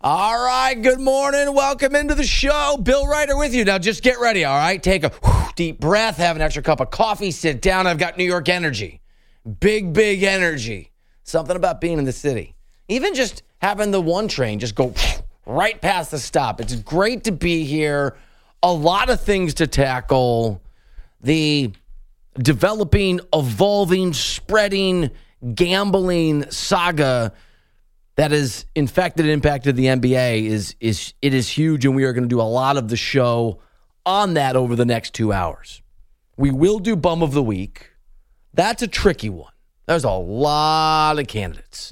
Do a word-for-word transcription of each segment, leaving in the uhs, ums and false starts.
All right, good morning. Welcome into the show. Bill Ryder with you. Now, just get ready, all right? Take a whew, deep breath, have an extra cup of coffee, sit down. I've got New York energy. Big, big energy. Something about being in the city. Even just having the one train just go right past the stop. It's great to be here. A lot of things to tackle. The developing, evolving, spreading, gambling saga that has infected and impacted the N B A is is it is huge, and we are going to do a lot of the show on that over the next two hours. We will do Bum of the Week. That's a tricky one. There's a lot of candidates.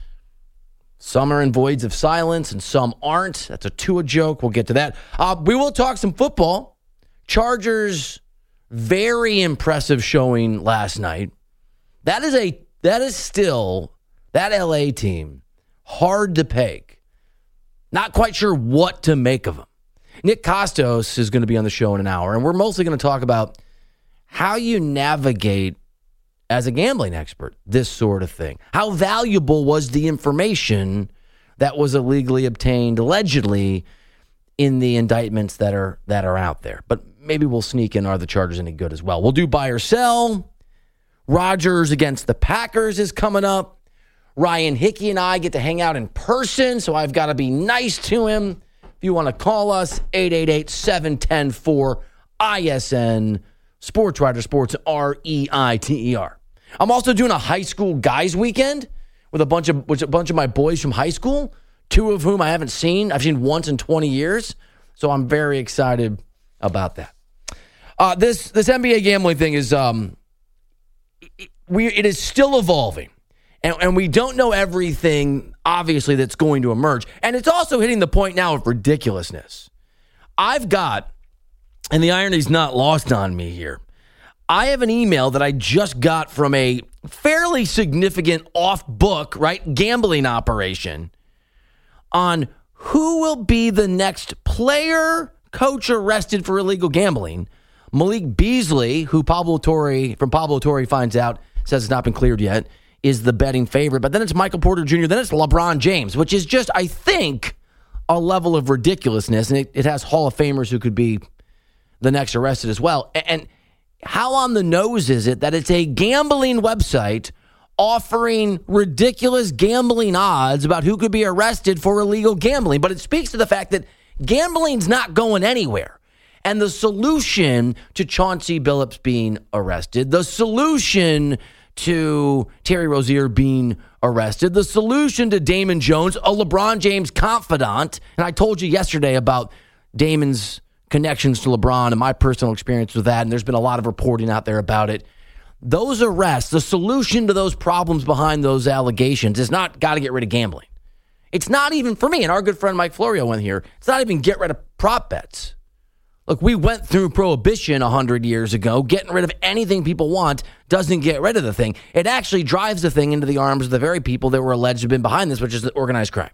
Some are in voids of silence, and some aren't. That's a Tua joke. We'll get to that. Uh, we will talk some football. Chargers, very impressive showing last night. That is a that is still that L A team. Hard to peg. Not quite sure what to make of him. Nick Kostos is going to be on the show in an hour, and we're mostly going to talk about how you navigate, as a gambling expert, this sort of thing. How valuable was the information that was illegally obtained, allegedly, in the indictments that are that are out there? But maybe we'll sneak in, are the Chargers any good as well? We'll do buy or sell. Rodgers against the Packers is coming up. Ryan Hickey and I get to hang out in person, so I've got to be nice to him. If you want to call us, eight eight eight, seven one zero, four I S N, Sports Writer Sports, R E I T E R. I'm also doing a high school guys weekend with a bunch of with a bunch of my boys from high school, two of whom I haven't seen. I've seen once in twenty years, so I'm very excited about that. Uh, this this N B A gambling thing is um, it, we it is still evolving. And, and we don't know everything, obviously, that's going to emerge. And it's also hitting the point now of ridiculousness. I've got, and the irony's not lost on me here, I have an email that I just got from a fairly significant off-book, right, gambling operation on who will be the next player, coach arrested for illegal gambling. Malik Beasley, who Pablo Torre, from Pablo Torre finds out, says it's not been cleared yet, is the betting favorite. But then it's Michael Porter Junior Then it's LeBron James, which is just, I think, a level of ridiculousness. And it, it has Hall of Famers who could be the next arrested as well. And how on the nose is it that it's a gambling website offering ridiculous gambling odds about who could be arrested for illegal gambling? But it speaks to the fact that gambling's not going anywhere. And the solution to Chauncey Billups being arrested, the solution to Terry Rozier being arrested, the solution to Damon Jones, a LeBron James confidant, and I told you yesterday about Damon's connections to LeBron and my personal experience with that, and there's been a lot of reporting out there about it. Those arrests, the solution to those problems behind those allegations is not got to get rid of gambling. It's not even, for me, and our good friend Mike Florio went here, it's not even get rid of prop bets. Look, we went through prohibition one hundred years ago. Getting rid of anything people want doesn't get rid of the thing. It actually drives the thing into the arms of the very people that were alleged to have been behind this, which is the organized crime.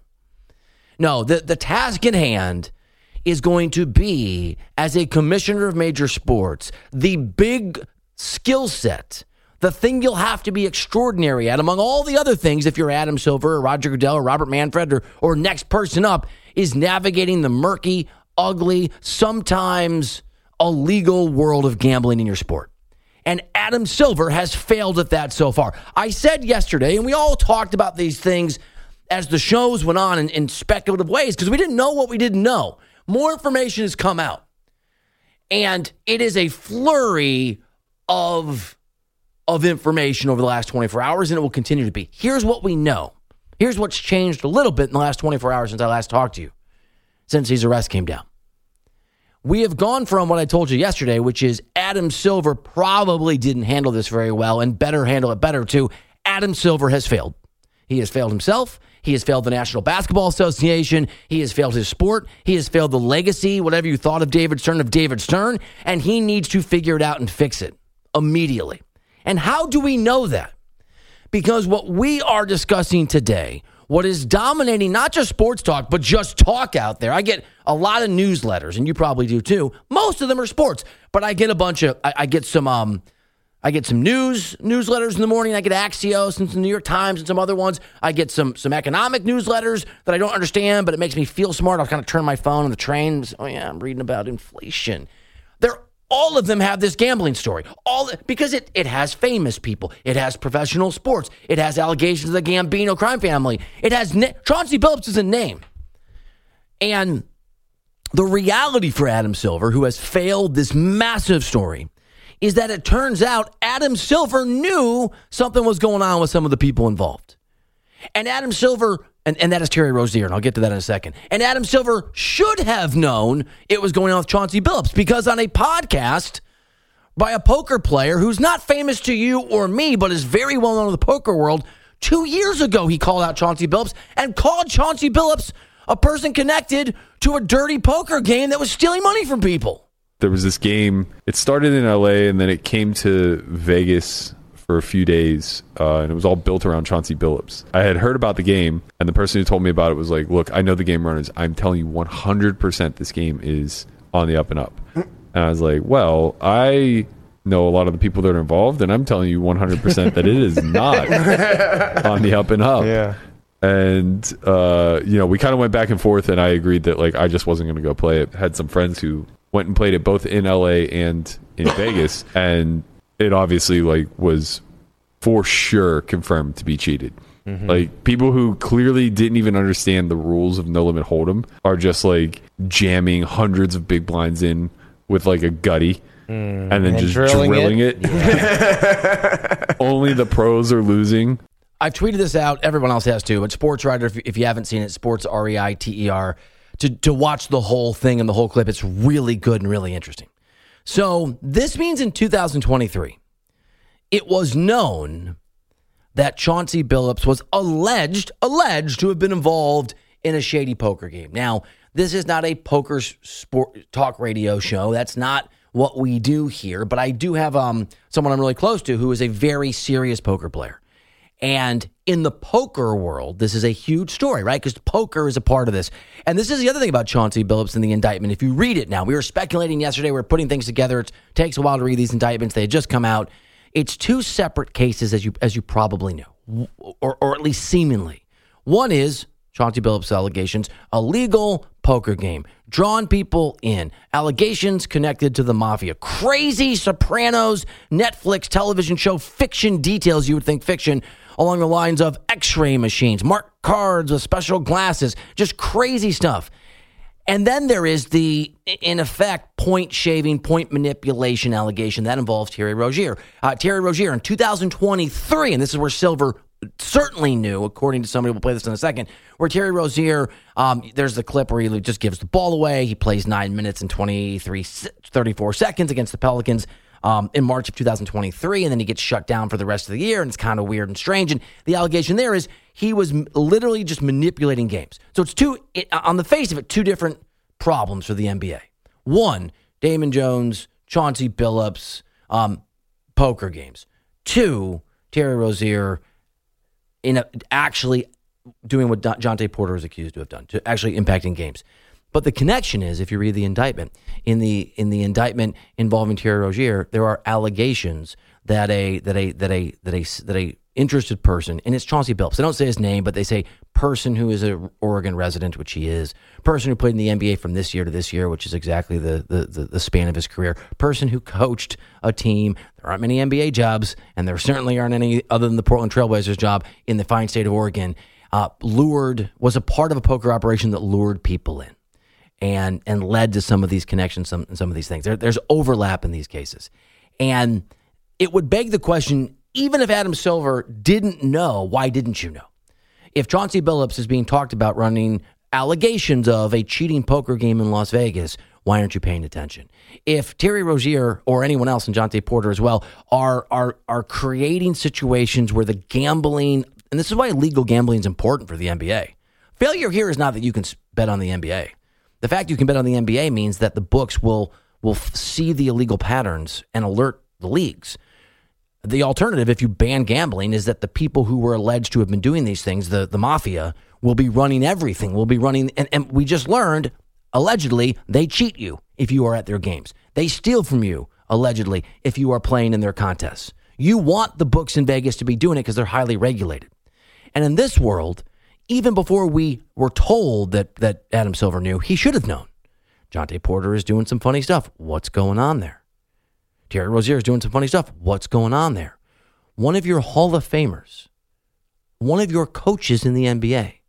No, the, the task at hand is going to be, as a commissioner of major sports, the big skill set, the thing you'll have to be extraordinary at, among all the other things, if you're Adam Silver or Roger Goodell or Robert Manfred or, or next person up, is navigating the murky, ugly, sometimes illegal world of gambling in your sport. And Adam Silver has failed at that so far. I said yesterday, and we all talked about these things as the shows went on in, in speculative ways because we didn't know what we didn't know. More information has come out. And it is a flurry of, of information over the last twenty-four hours, and it will continue to be. Here's what we know. Here's what's changed a little bit in the last twenty-four hours since I last talked to you. Since these arrests came down. We have gone from what I told you yesterday, which is Adam Silver probably didn't handle this very well and better handle it better, to Adam Silver has failed. He has failed himself. He has failed the National Basketball Association. He has failed his sport. He has failed the legacy, whatever you thought of David Stern, of David Stern, and he needs to figure it out and fix it immediately. And how do we know that? Because what we are discussing today, what is dominating not just sports talk, but just talk out there. I get a lot of newsletters, and you probably do too. Most of them are sports, but I get a bunch of, I, I get some um, I get some news newsletters in the morning. I get Axios and some New York Times and some other ones. I get some some economic newsletters that I don't understand, but it makes me feel smart. I'll kind of turn my phone on the train. Oh, yeah, I'm reading about inflation. They're, all of them have this gambling story. All because it, it has famous people. It has professional sports. It has allegations of the Gambino crime family. It has na- Chauncey Billups is a name. And the reality for Adam Silver, who has failed this massive story, is that it turns out Adam Silver knew something was going on with some of the people involved. And Adam Silver, and, and that is Terry Rozier, and I'll get to that in a second. And Adam Silver should have known it was going on with Chauncey Billups, because on a podcast by a poker player who's not famous to you or me, but is very well known in the poker world, two years ago he called out Chauncey Billups and called Chauncey Billups a person connected to a dirty poker game that was stealing money from people. There was this game. It started in L A and then it came to Vegas for a few days, uh, and it was all built around Chauncey Billups. I had heard about the game, and the person who told me about it was like, look, I know the game runners. I'm telling you one hundred percent this game is on the up and up. And I was like, well, I know a lot of the people that are involved, and I'm telling you one hundred percent that it is not on the up and up. Yeah. And, uh, you know, we kind of went back and forth, and I agreed that, like, I just wasn't going to go play it. Had some friends who went and played it both in L A and in Vegas, and it obviously, like, was for sure confirmed to be cheated. Mm-hmm. Like, people who clearly didn't even understand the rules of No Limit Hold'em are just, like, jamming hundreds of big blinds in with, like, a gutty. Mm, and then and just drilling, drilling it. it. Yeah. Only the pros are losing. I've tweeted this out. Everyone else has too. But Sports Writer, if, if you haven't seen it, Sports R E I T E R, to, to watch the whole thing and the whole clip, it's really good and really interesting. So this means in two thousand twenty-three, it was known that Chauncey Billups was alleged, alleged to have been involved in a shady poker game. Now, this is not a poker sport talk radio show. That's not what we do here. But I do have um, someone I'm really close to who is a very serious poker player. And in the poker world, this is a huge story, right? Because poker is a part of this. And this is the other thing about Chauncey Billups and the indictment. If you read it now, we were speculating yesterday. We were putting things together. It takes a while to read these indictments. They had just come out. It's two separate cases, as you as you probably know, or, or at least seemingly. One is Chauncey Billups' allegations, illegal poker game, drawing people in, allegations connected to the mafia, crazy Sopranos, Netflix television show, fiction details, you would think fiction, along the lines of x-ray machines, marked cards with special glasses, just crazy stuff. And then there is the, in effect, point shaving, point manipulation allegation that involves Terry Rozier. Uh, Terry Rozier in two thousand twenty-three, and this is where Silver certainly knew, according to somebody, we'll play this in a second, where Terry Rozier, um, there's the clip where he just gives the ball away. He plays nine minutes and twenty-three, thirty-four seconds against the Pelicans um, in March of two thousand twenty-three, and then he gets shut down for the rest of the year, and it's kind of weird and strange. And the allegation there is he was literally just manipulating games. So it's two, it, on the face of it, two different problems for the N B A. One, Damon Jones, Chauncey Billups, um, poker games. Two, Terry Rozier in a, actually doing what Jontay Porter is accused to have done, to actually impacting games. But the connection is, if you read the indictment, in the in the indictment involving Terry Rozier, there are allegations that a that a that a that a that a interested person, and it's Chauncey Billups. They don't say his name, but they say person who is an Oregon resident, which he is, person who played in the N B A from this year to this year, which is exactly the the the, the span of his career, person who coached a team. There aren't many N B A jobs, and there certainly aren't any other than the Portland Trailblazers job in the fine state of Oregon. Uh, lured was a part of a poker operation that lured people in, and and led to some of these connections, some some of these things. There, there's overlap in these cases, and it would beg the question: even if Adam Silver didn't know, why didn't you know? If Chauncey Billups is being talked about running allegations of a cheating poker game in Las Vegas, why aren't you paying attention? If Terry Rozier or anyone else, and Jontay Porter as well, are are are creating situations where the gambling, and this is why illegal gambling is important for the N B A. Failure here is not that you can bet on the N B A. The fact you can bet on the N B A means that the books will will see the illegal patterns and alert the leagues. The alternative, if you ban gambling, is that the people who were alleged to have been doing these things, the, the mafia, will be running everything. Will be running, and, and we just learned, allegedly, they cheat you if you are at their games. They steal from you allegedly, if you are playing in their contests. You want the books in Vegas to be doing it because they're highly regulated. And in this world, even before we were told that that Adam Silver knew, he should have known. Jontay Porter is doing some funny stuff. What's going on there? Terry Rozier is doing some funny stuff. What's going on there? One of your Hall of Famers, one of your coaches in the N B A,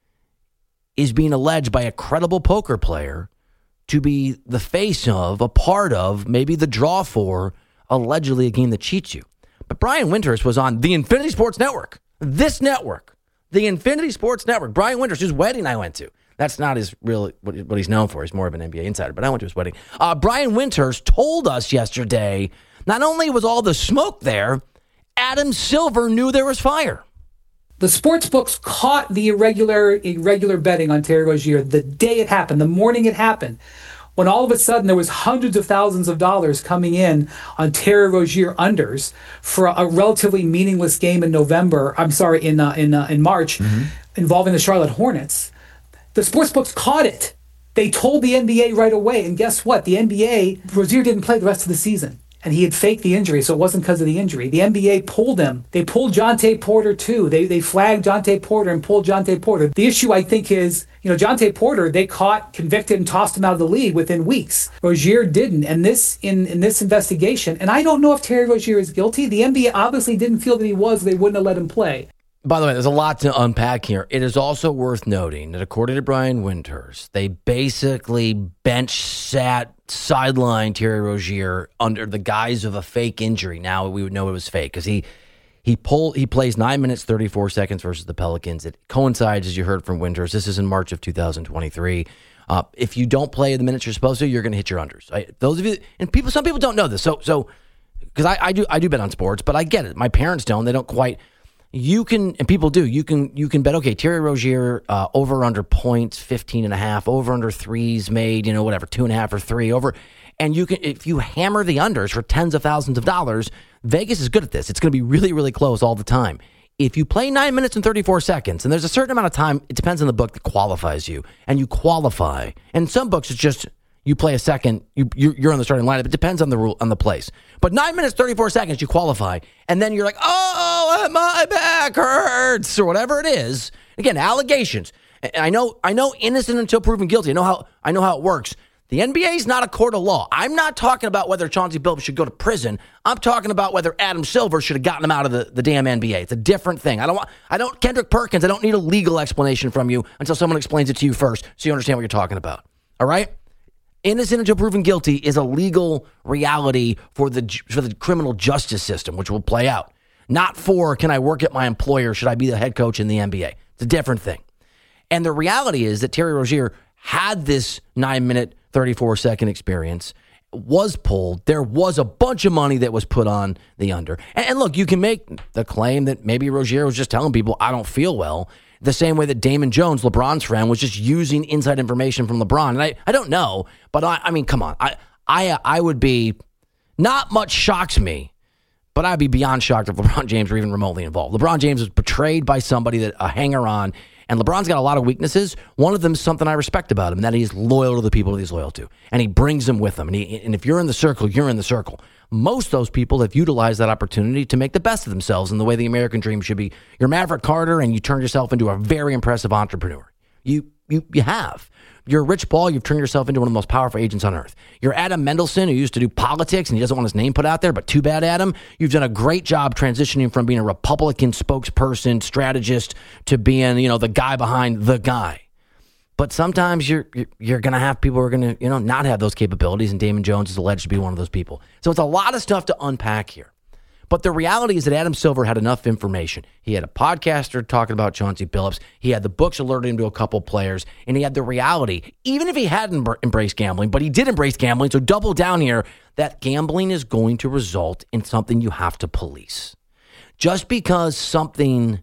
is being alleged by a credible poker player to be the face of, a part of, maybe the draw for, allegedly a game that cheats you. But Brian Winters was on the Infinity Sports Network, this network, the Infinity Sports Network. Brian Winters, whose wedding I went to. That's not his real what, what he's known for. He's more of an N B A insider, but I went to his wedding. Uh, Brian Winters told us yesterday, not only was all the smoke there, Adam Silver knew there was fire. The sports books caught the irregular irregular betting on Terry Rozier the day it happened, the morning it happened, when all of a sudden there was hundreds of thousands of dollars coming in on Terry Rozier unders for a relatively meaningless game in November. I'm sorry, in uh, in uh, in March, mm-hmm. involving the Charlotte Hornets. The sports books caught it. They told the N B A right away, and guess what? The N B A, Rozier didn't play the rest of the season, and he had faked the injury, so it wasn't because of the injury. The N B A pulled him. They pulled Jontay Porter too. They they flagged Jontay Porter and pulled Jontay Porter. The issue, I think, is, you know, Jontay Porter, they caught, convicted, and tossed him out of the league within weeks. Rozier didn't, and this in, in this investigation, and I don't know if Terry Rozier is guilty. The N B A obviously didn't feel that he was. They wouldn't have let him play. By the way, there's a lot to unpack here. It is also worth noting that according to Brian Winters, they basically bench sat, sidelined Terry Rozier under the guise of a fake injury. Now we would know it was fake because he he pulled he plays nine minutes thirty-four seconds versus the Pelicans. It coincides, as you heard from Winters. This is in March of two thousand twenty-three. Uh, if you don't play the minutes you're supposed to, you're going to hit your unders. Right? Those of you and people, some people don't know this. So so because I, I do I do bet on sports, but I get it. My parents don't. They don't quite. You can, and people do, you can you can bet, okay, Terry Rozier, uh, over under points, fifteen and a half, over under threes made, you know, whatever, two and a half or three, over. And you can, if you hammer the unders for tens of thousands of dollars, Vegas is good at this. It's going to be really, really close all the time. If you play nine minutes and thirty-four seconds, and there's a certain amount of time, it depends on the book that qualifies you, and you qualify. And some books, it's just, you play a second, you, you're on the starting lineup. It depends on the rule, on the place. But nine minutes, thirty-four seconds, you qualify. And then you're like, oh, my back hurts, or whatever it is. Again, allegations. And I know I know innocent until proven guilty. I know how I know how it works. The N B A is not a court of law. I'm not talking about whether Chauncey Billups should go to prison. I'm talking about whether Adam Silver should have gotten him out of the, the damn N B A. It's a different thing. I don't want, I don't, Kendrick Perkins, I don't need a legal explanation from you until someone explains it to you first so you understand what you're talking about. All right? Innocent until proven guilty is a legal reality for the for the criminal justice system, which will play out. Not for, can I work at my employer? Should I be the head coach in the N B A? It's a different thing. And the reality is that Terry Rozier had this nine-minute, thirty-four-second experience, was pulled. There was a bunch of money that was put on the under. And, and look, you can make the claim that maybe Rozier was just telling people, I don't feel well. The same way that Damon Jones, LeBron's friend, was just using inside information from LeBron. And I, I don't know, but I, I mean, come on. I, I, I would be, not much shocks me, but I'd be beyond shocked if LeBron James were even remotely involved. LeBron James was betrayed by somebody, that a hanger-on, and LeBron's got a lot of weaknesses. One of them is something I respect about him, and that he's loyal to the people that he's loyal to. And he brings them with him. And, he, and if you're in the circle, you're in the circle. Most of those people have utilized that opportunity to make the best of themselves in the way the American dream should be. You're Maverick Carter, and you turned yourself into a very impressive entrepreneur. You you you have. You're Rich Paul. You've turned yourself into one of the most powerful agents on earth. You're Adam Mendelson, who used to do politics, and he doesn't want his name put out there, but too bad, Adam. You've done a great job transitioning from being a Republican spokesperson, strategist, to being, you know, the guy behind the guy. But sometimes you're you're, you're going to have people who are going to, you know, not have those capabilities, and Damon Jones is alleged to be one of those people. So it's a lot of stuff to unpack here. But the reality is that Adam Silver had enough information. He had a podcaster talking about Chauncey Billups. He had the books alerting him to a couple players, and he had the reality, even if he hadn't embraced gambling, but he did embrace gambling, so double down here, that gambling is going to result in something you have to police. Just because something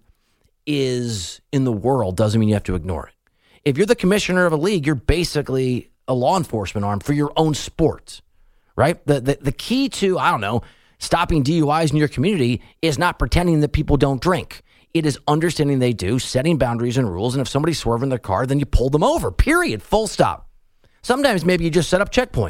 is in the world doesn't mean you have to ignore it. If you're the commissioner of a league, you're basically a law enforcement arm for your own sport, right? The, the, the key to, I don't know, stopping D U Is in your community is not pretending that people don't drink. It is understanding they do, setting boundaries and rules, and if somebody's swerving their car, then you pull them over, period, full stop. Sometimes maybe you just set up checkpoints.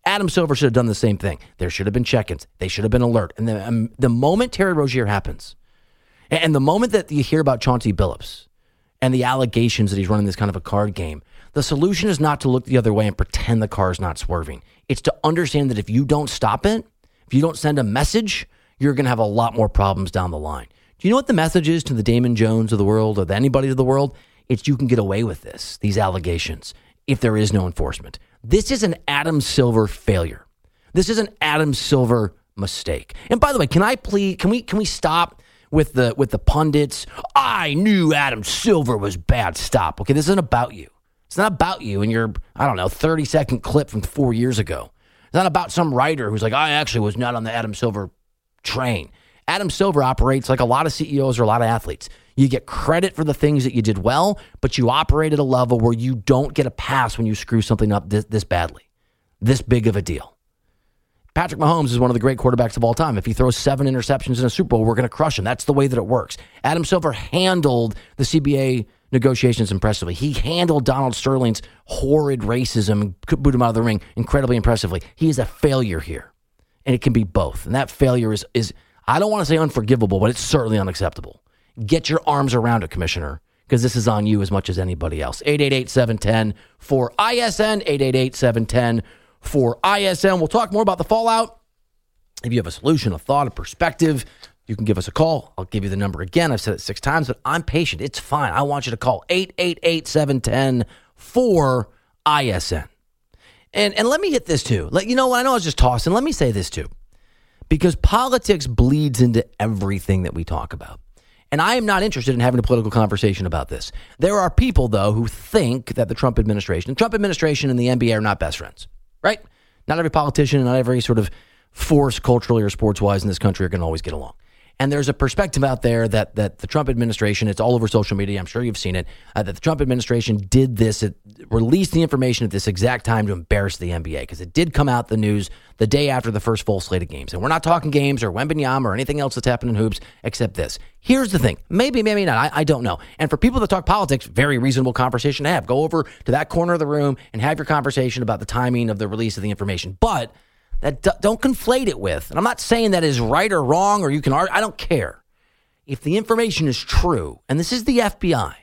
Adam Silver should have done the same thing. There should have been check-ins. They should have been alert. And the, um, the moment Terry Rozier happens, and, and the moment that you hear about Chauncey Billups and the allegations that he's running this kind of a card game, the solution is not to look the other way and pretend the car is not swerving. It's to understand that if you don't stop it, if you don't send a message, you're going to have a lot more problems down the line. Do you know what the message is to the Damon Jones of the world or the anybody of the world? It's you can get away with this, these allegations, if there is no enforcement. This is an Adam Silver failure. This is an Adam Silver mistake. And by the way, can I please, can we can we stop with the with the pundits? I knew Adam Silver was bad. Stop. Okay, this isn't about you. It's not about you and your, I don't know, thirty second clip from four years ago. It's not about some writer who's like, I actually was not on the Adam Silver train. Adam Silver operates like a lot of C E Os or a lot of athletes. You get credit for the things that you did well, but you operate at a level where you don't get a pass when you screw something up this, this badly, this big of a deal. Patrick Mahomes is one of the great quarterbacks of all time. If he throws seven interceptions in a Super Bowl, we're going to crush him. That's the way that it works. Adam Silver handled the C B A negotiations impressively. He handled Donald Sterling's horrid racism and could boot him out of the ring incredibly impressively. He is a failure here, and it can be both. And that failure is, is I don't want to say unforgivable, but it's certainly unacceptable. Get your arms around it, Commissioner, because this is on you as much as anybody else. eight eight eight, seven one zero, four I S N, eight eight eight, seven one zero, four I S N. We'll talk more about the fallout. If you have a solution, a thought, a perspective, you can give us a call. I'll give you the number again. I've said it six times, but I'm patient. It's fine. I want you to call eight eight eight, seven one zero, four I S N. And, and let me hit this too. Let, you know what? I know I was just tossing. Let me say this too, because politics bleeds into everything that we talk about. And I am not interested in having a political conversation about this. There are people, though, who think that the Trump administration, the Trump administration and the N B A are not best friends, right? Not every politician and not every sort of force culturally or sports-wise in this country are going to always get along. And there's a perspective out there that that the Trump administration, it's all over social media, I'm sure you've seen it, uh, that the Trump administration did this, it released the information at this exact time to embarrass the N B A, because it did come out the news the day after the first full slate of games. And we're not talking games or Wembanyama or anything else that's happened in hoops except this. Here's the thing. Maybe, maybe not. I, I don't know. And for people that talk politics, very reasonable conversation to have. Go over to that corner of the room and have your conversation about the timing of the release of the information. But that don't conflate it with, and I'm not saying that is right or wrong or you can argue, I don't care. If the information is true, and this is the F B I,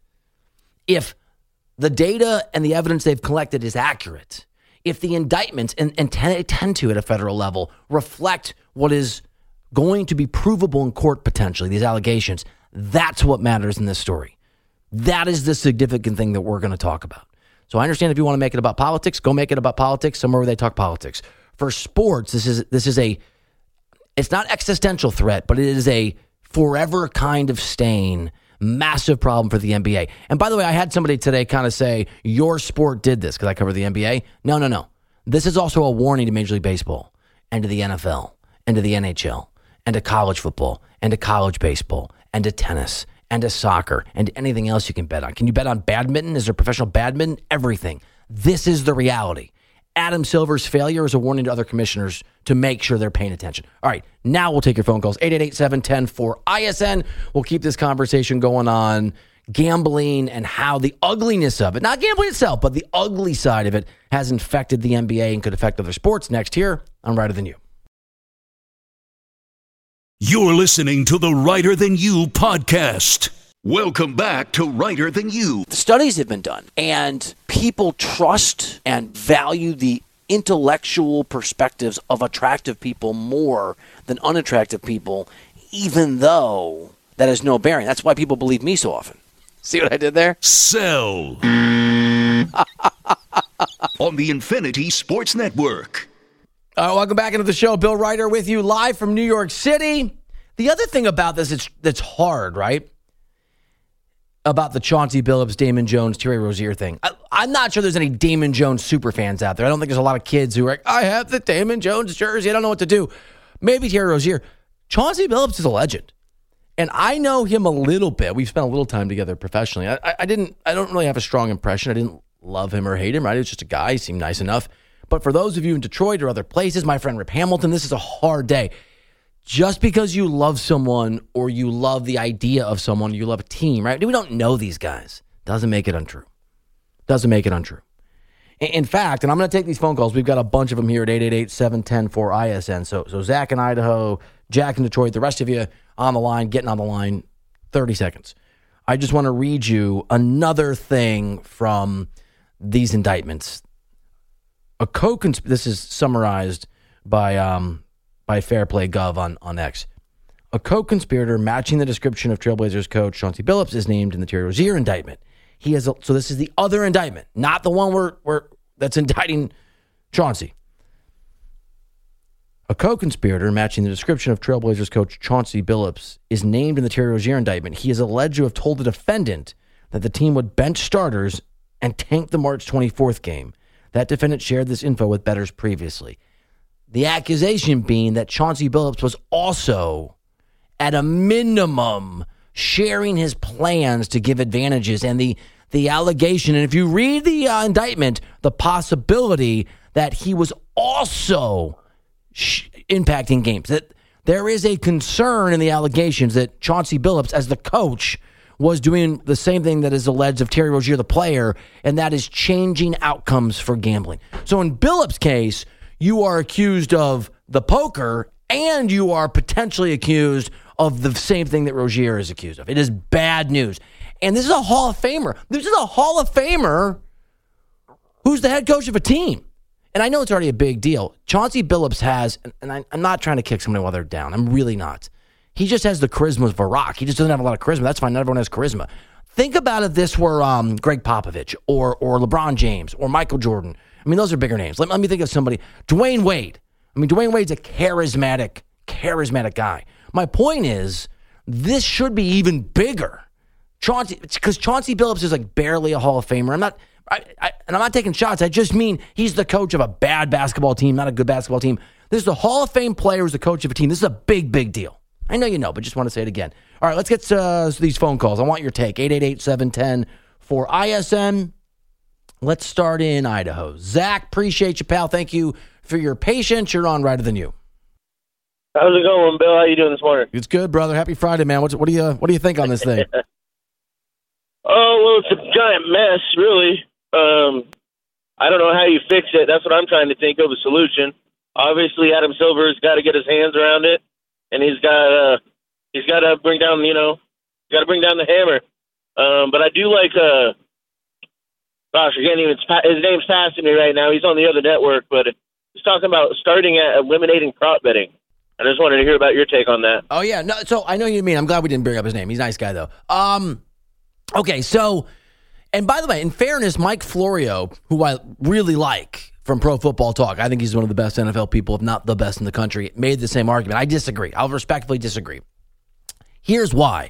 if the data and the evidence they've collected is accurate, if the indictments, and, and tend, tend to at a federal level, reflect what is going to be provable in court potentially, these allegations, that's what matters in this story. That is the significant thing that we're going to talk about. So I understand if you want to make it about politics, go make it about politics somewhere where they talk politics. For sports, this is this is a, it's not existential threat, but it is a forever kind of stain, massive problem for the N B A. And by the way, I had somebody today kind of say, your sport did this, because I cover the N B A. No, no, no. This is also a warning to Major League Baseball and to the N F L and to the N H L and to college football and to college baseball and to tennis and to soccer and to anything else you can bet on. Can you bet on badminton? Is there professional badminton? Everything. This is the reality. Adam Silver's failure is a warning to other commissioners to make sure they're paying attention. All right, now we'll take your phone calls. eight eight eight, seven one zero, four I S N. We'll keep this conversation going on gambling and how the ugliness of it, not gambling itself, but the ugly side of it has infected the N B A and could affect other sports. Next here on Writer Than You. You're listening to the Writer Than You podcast. Welcome back to Writer Than You. Studies have been done, and people trust and value the intellectual perspectives of attractive people more than unattractive people, even though that has no bearing. That's why people believe me so often. See what I did there? Sell. On the Infinity Sports Network. All right, welcome back into the show. Bill Writer with you live from New York City. The other thing about this it's, that's hard, right? About the Chauncey Billups, Damon Jones, Terry Rozier thing. I, I'm not sure there's any Damon Jones super fans out there. I don't think there's a lot of kids who are like, I have the Damon Jones jersey. I don't know what to do. Maybe Terry Rozier. Chauncey Billups is a legend. And I know him a little bit. We've spent a little time together professionally. I, I, I didn't. I don't really have a strong impression. I didn't love him or hate him, right? He was just a guy. He seemed nice enough. But for those of you in Detroit or other places, my friend Rip Hamilton, this is a hard day. Just because you love someone or you love the idea of someone, you love a team, right? We don't know these guys. Doesn't make it untrue. Doesn't make it untrue. In fact, and I'm going to take these phone calls. We've got a bunch of them here at eight eight eight, seven one zero, four I S N. So, so Zach in Idaho, Jack in Detroit, the rest of you on the line, getting on the line, thirty seconds. I just want to read you another thing from these indictments. A co-consp- This is summarized by um, by Fairplay Gov on, on X. A co-conspirator matching the description of Trailblazers coach Chauncey Billups is named in the Terry Rozier indictment. He has a, so this is the other indictment, not the one where, where that's indicting Chauncey. A co-conspirator matching the description of Trailblazers coach Chauncey Billups is named in the Terry Rozier indictment. He is alleged to have told the defendant that the team would bench starters and tank the March twenty-fourth game. That defendant shared this info with bettors previously. The accusation being that Chauncey Billups was also, at a minimum, sharing his plans to give advantages, and the the allegation, and if you read the uh, indictment, the possibility that he was also sh- impacting games. That there is a concern in the allegations that Chauncey Billups, as the coach, was doing the same thing that is alleged of Terry Rozier, the player, and that is changing outcomes for gambling. So in Billups' case, you are accused of the poker, and you are potentially accused of the same thing that Rozier is accused of. It is bad news. And this is a Hall of Famer. This is a Hall of Famer who's the head coach of a team. And I know it's already a big deal. Chauncey Billups has, and I, I'm not trying to kick somebody while they're down. I'm really not. He just has the charisma of a rock. He just doesn't have a lot of charisma. That's fine. Not everyone has charisma. Think about if this were um, Greg Popovich or or LeBron James or Michael Jordan. I mean, those are bigger names. Let, let me think of somebody. Dwayne Wade. I mean, Dwayne Wade's a charismatic, charismatic guy. My point is, this should be even bigger. Chauncey, because Chauncey Billups is like barely a Hall of Famer. I'm not, I, I, and I'm not taking shots. I just mean he's the coach of a bad basketball team, not a good basketball team. This is the Hall of Fame player who's the coach of a team. This is a big, big deal. I know you know, but just want to say it again. All right, let's get to uh, these phone calls. I want your take. eight eight eight, seven one zero, four I S N. Let's start in Idaho. Zach, appreciate you, pal. Thank you for your patience. You're on Righter Than You. How's it going, Bill? How you doing this morning? It's good, brother. Happy Friday, man. What's, what do you What do you think on this thing? Oh, well, it's a giant mess, really. Um, I don't know how you fix it. That's what I'm trying to think of, a solution. Obviously, Adam Silver's got to get his hands around it, and he's got uh, he's got to bring down, you know, got to bring down the hammer. Um, but I do like, uh, gosh, I can't even, his name's passing me right now. He's on the other network, but he's talking about starting at eliminating prop betting. I just wanted to hear about your take on that. Oh, yeah. No, so I know what you mean. I'm glad we didn't bring up his name. He's a nice guy, though. Um, okay, so, and by the way, in fairness, Mike Florio, who I really like from Pro Football Talk, I think he's one of the best N F L people, if not the best in the country, made the same argument. I disagree. I'll respectfully disagree. Here's why.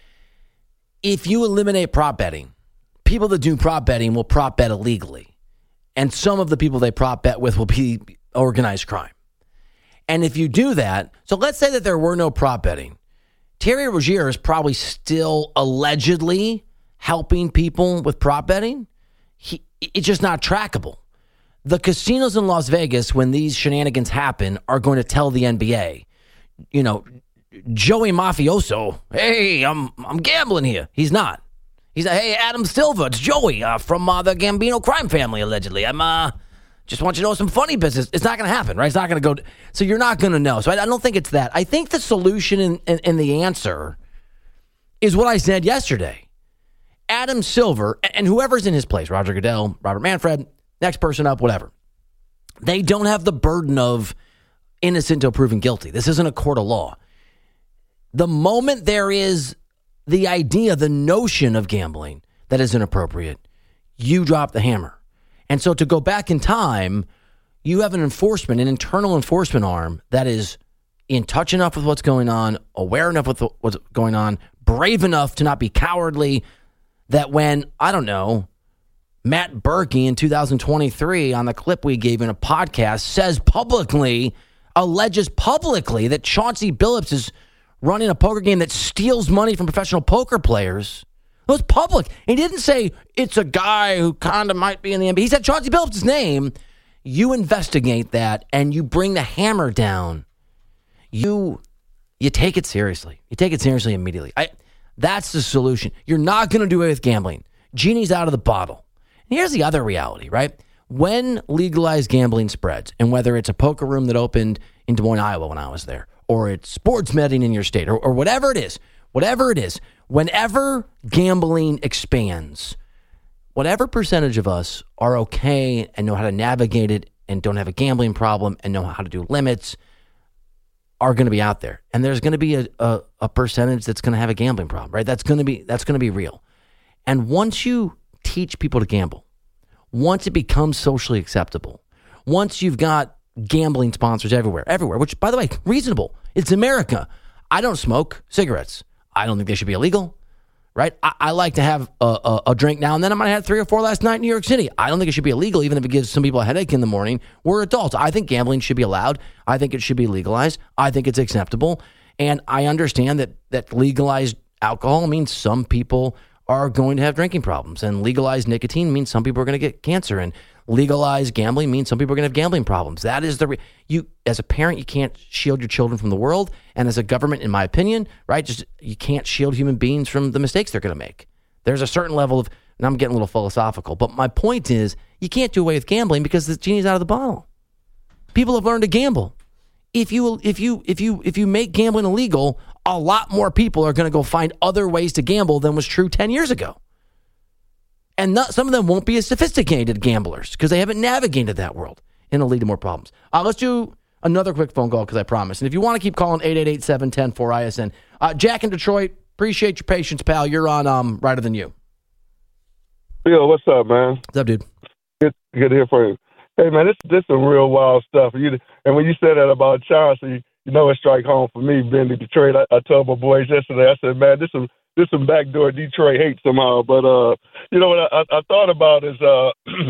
If you eliminate prop betting, people that do prop betting will prop bet illegally. And some of the people they prop bet with will be organized crime. And if you do that, so let's say that there were no prop betting. Terry Rozier is probably still allegedly helping people with prop betting. He, it's just not trackable. The casinos in Las Vegas, when these shenanigans happen, are going to tell the N B A, you know, Joey Mafioso, hey, I'm I'm gambling here. He's not. He's like, hey, Adam Silver, it's Joey uh, from uh, the Gambino crime family, allegedly. I'm uh, just want you to know some funny business. It's not going to happen, right? It's not going to go. So you're not going to know. So I, I don't think it's that. I think the solution and in, in, in the answer is what I said yesterday. Adam Silver and whoever's in his place, Roger Goodell, Robert Manfred, next person up, whatever. They don't have the burden of innocent until proven guilty. This isn't a court of law. The moment there is the idea, the notion of gambling that is inappropriate, you drop the hammer. And so to go back in time, you have an enforcement, an internal enforcement arm that is in touch enough with what's going on, aware enough with what's going on, brave enough to not be cowardly, that when, I don't know, Matt Berkey in two thousand twenty-three on the clip we gave in a podcast says publicly, alleges publicly that Chauncey Billups is running a poker game that steals money from professional poker players. It was public. He didn't say it's a guy who kind of might be in the N B A. He said Chauncey Billups' name. You investigate that and you bring the hammer down. You you take it seriously. You take it seriously immediately. I, that's the solution. You're not going to do it with gambling. Genie's out of the bottle. And here's the other reality, right? when legalized gambling spreads, and whether it's a poker room that opened in Des Moines, Iowa when I was there, or it's sports betting in your state, or, or whatever it is, whatever it is, whenever gambling expands, whatever percentage of us are okay and know how to navigate it and don't have a gambling problem and know how to do limits are going to be out there. And there's going to be a, a, a percentage that's going to have a gambling problem, right? That's going to be that's going to be real. And once you teach people to gamble, once it becomes socially acceptable, once you've got gambling sponsors everywhere, everywhere, which, by the way, reasonable. It's America. I don't smoke cigarettes. I don't think they should be illegal, right? I, I like to have a, a, a drink now and then. I might have had three or four last night in New York City. I don't think it should be illegal, even if it gives some people a headache in the morning. We're adults. I think gambling should be allowed. I think it should be legalized. I think it's acceptable. And I understand that that legalized alcohol means some people are going to have drinking problems, and legalized nicotine means some people are going to get cancer, and legalized gambling means some people are going to have gambling problems. That is the re- you as a parent, you can't shield your children from the world, and as a government, in my opinion, right, just you can't shield human beings from the mistakes they're going to make. There's a certain level of, and I'm getting a little philosophical, but my point is, you can't do away with gambling because the genie's out of the bottle. People have learned to gamble. If you if you if you if you make gambling illegal, a lot more people are going to go find other ways to gamble than was true ten years ago. And not, some of them won't be as sophisticated gamblers because they haven't navigated that world, and it'll lead to more problems. Uh, let's do another quick phone call because I promise. And if you want to keep calling, eight eight eight, seven one zero, four I S N. Uh, Jack in Detroit, appreciate your patience, pal. You're on um, Righter Than You. Yo, what's up, man? What's up, dude? Good, good to hear from you. Hey, man, this this some real wild stuff. You, and when you said that about Chauncey, you know it strike home for me, being in Detroit. I, I told my boys yesterday, I said, man, this is this some backdoor Detroit hate somehow. But, uh, you know, what I, I thought about is uh,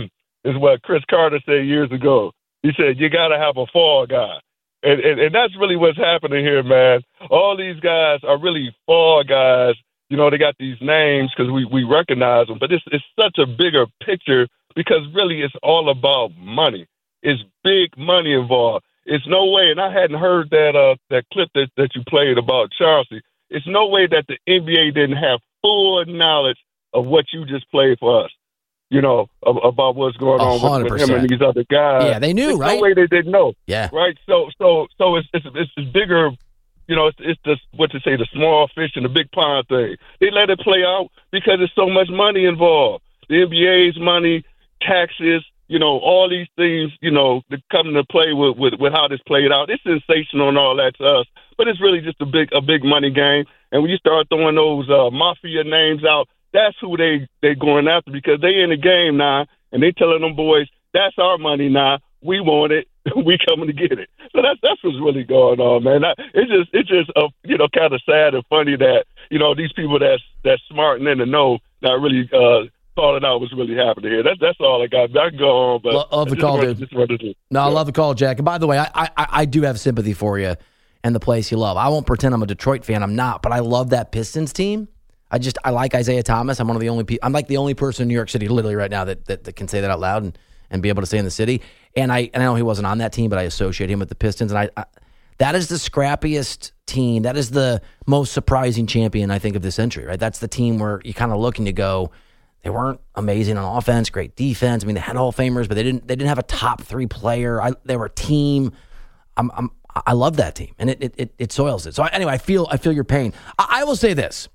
is what Chris Carter said years ago. He said, you got to have a fall guy. And, and and that's really what's happening here, man. All these guys are really fall guys. You know, they got these names because we, we recognize them. But it's, it's such a bigger picture because really it's all about money. It's big money involved. It's no way, and I hadn't heard that uh, that clip that, that you played about Chauncey. It's no way that the N B A didn't have full knowledge of what you just played for us, you know, of, about what's going on with, with him and these other guys. Yeah, they knew, There's right? no way they didn't know. Yeah. Right? So so, so it's, it's, it's bigger, you know, it's, it's just, what to say, the small fish in the big pond thing. They let it play out because there's so much money involved. The N B A's money, taxes, you know, all these things, you know, that come into play with, with, with how this played out. It's sensational and all that to us, but it's really just a big a big money game. And when you start throwing those uh, mafia names out, that's who they they going after because they in the game now, and they telling them boys, that's our money now. We want it. We coming to get it. So that's that's what's really going on, man. I, it's just it's just uh, you know, kind of sad and funny that, you know, these people that's that's smart and in the know not really uh, thought it out was really happening here. That's that's all I got. I can go on, but love the call, dude. To, no, yeah. I love the call, Jack. And by the way, I, I I do have sympathy for you and the place you love. I won't pretend I'm a Detroit fan. I'm not, but I love that Pistons team. I just I like Isaiah Thomas. I'm one of the only people. I'm like the only person in New York City, literally right now, that that, that can say that out loud and, and be able to stay in the city. And I and I know he wasn't on that team, but I associate him with the Pistons. And I, I that is the scrappiest team. That is the most surprising champion, I think, of this century. Right? That's the team where you kind of look and you go, they weren't amazing on offense, great defense. I mean, they had Hall of Famers, but they didn't. They didn't have a top three player. I, they were a team. I'm, I'm, I love that team, and it it it, it soils it. So I, anyway, I feel I feel your pain. I, I will say this: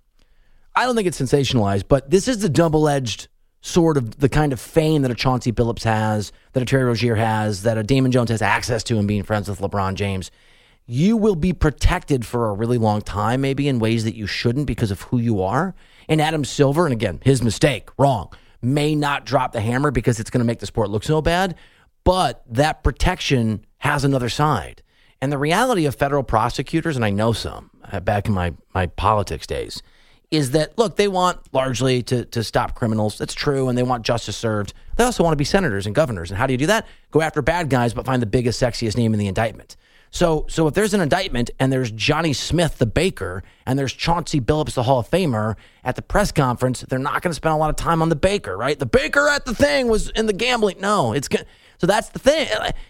I don't think it's sensationalized, but this is the double-edged sort of the kind of fame that a Chauncey Billups has, that a Terry Rozier has, that a Damon Jones has access to, and being friends with LeBron James. You will be protected for a really long time, maybe in ways that you shouldn't because of who you are. And Adam Silver, and again, his mistake, wrong, may not drop the hammer because it's going to make the sport look so bad, but that protection has another side. And the reality of federal prosecutors, and I know some uh, back in my, my politics days, is that, look, they want largely to, to stop criminals. That's true, and they want justice served. They also want to be senators and governors. And how do you do that? Go after bad guys, but find the biggest, sexiest name in the indictment. So so if there's an indictment and there's Johnny Smith, the baker, and there's Chauncey Billups, the Hall of Famer, at the press conference, they're not going to spend a lot of time on the baker, right? The baker at the thing was in the gambling. No, it's good. So that's the thing.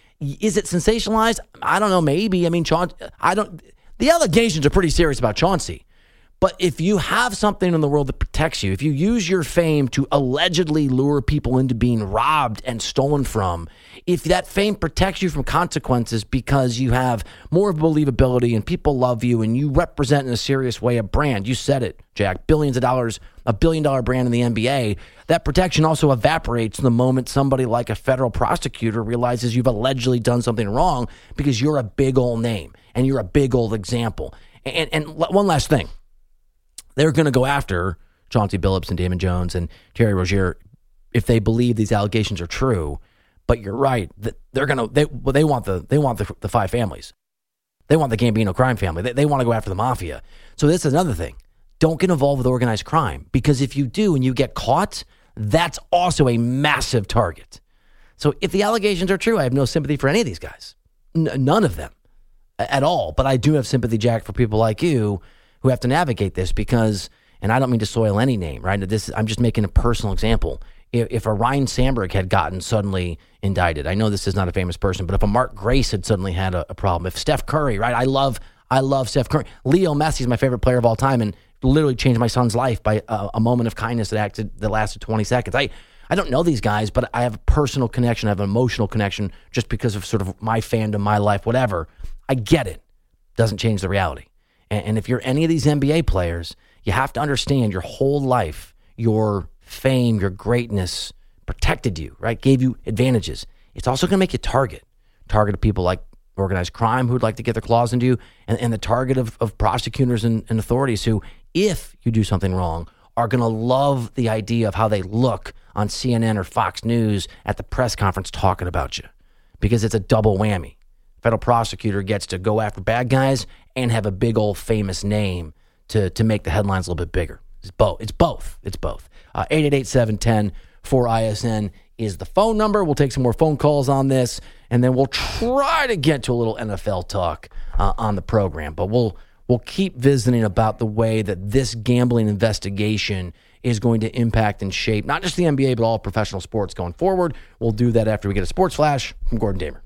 Is it sensationalized? I don't know. Maybe. I mean, Chauncey, I don't. The allegations are pretty serious about Chauncey, But if you have something in the world that protects you, if you use your fame to allegedly lure people into being robbed and stolen from, if that fame protects you from consequences because you have more believability and people love you and you represent in a serious way a brand, you said it, Jack, billions of dollars, a billion dollar brand in the N B A, that protection also evaporates the moment somebody like a federal prosecutor realizes you've allegedly done something wrong because you're a big old name and you're a big old example. And, and one last thing. They're going to go after Chauncey Billups and Damon Jones and Terry Rozier if they believe these allegations are true. But you're right; they're going to they well, they want the they want the, the five families, they want the Gambino crime family. They, they want to go after the mafia. So this is another thing: don't get involved with organized crime, because if you do and you get caught, that's also a massive target. So if the allegations are true, I have no sympathy for any of these guys, N- none of them at all. But I do have sympathy, Jack, for people like you who have to navigate this because, and I don't mean to soil any name, right? This, I'm just making a personal example. If, if a Ryan Sandberg had gotten suddenly indicted, I know this is not a famous person, but if a Mark Grace had suddenly had a, a problem, if Steph Curry, right? I love, I love Steph Curry. Leo Messi is my favorite player of all time and literally changed my son's life by a, a moment of kindness that acted, that lasted twenty seconds. I, I don't know these guys, but I have a personal connection. I have an emotional connection just because of sort of my fandom, my life, whatever. I get it. Doesn't change the reality. And if you're any of these N B A players, you have to understand your whole life, your fame, your greatness protected you, right? Gave you advantages. It's also going to make you target. Target of people like organized crime who'd like to get their claws into you, and, and the target of, of prosecutors and, and authorities who, if you do something wrong, are going to love the idea of how they look on C N N or Fox News at the press conference talking about you, because it's a double whammy. Federal prosecutor gets to go after bad guys and have a big old famous name to to make the headlines a little bit bigger. It's both. It's both. It's both. Uh, eight eight eight, seven one zero, four I S N is the phone number. We'll take some more phone calls on this, and then we'll try to get to a little N F L talk uh, on the program. But we'll we'll keep visiting about the way that this gambling investigation is going to impact and shape not just the N B A, but all professional sports going forward. We'll do that after we get a sports flash from Gordon Damer.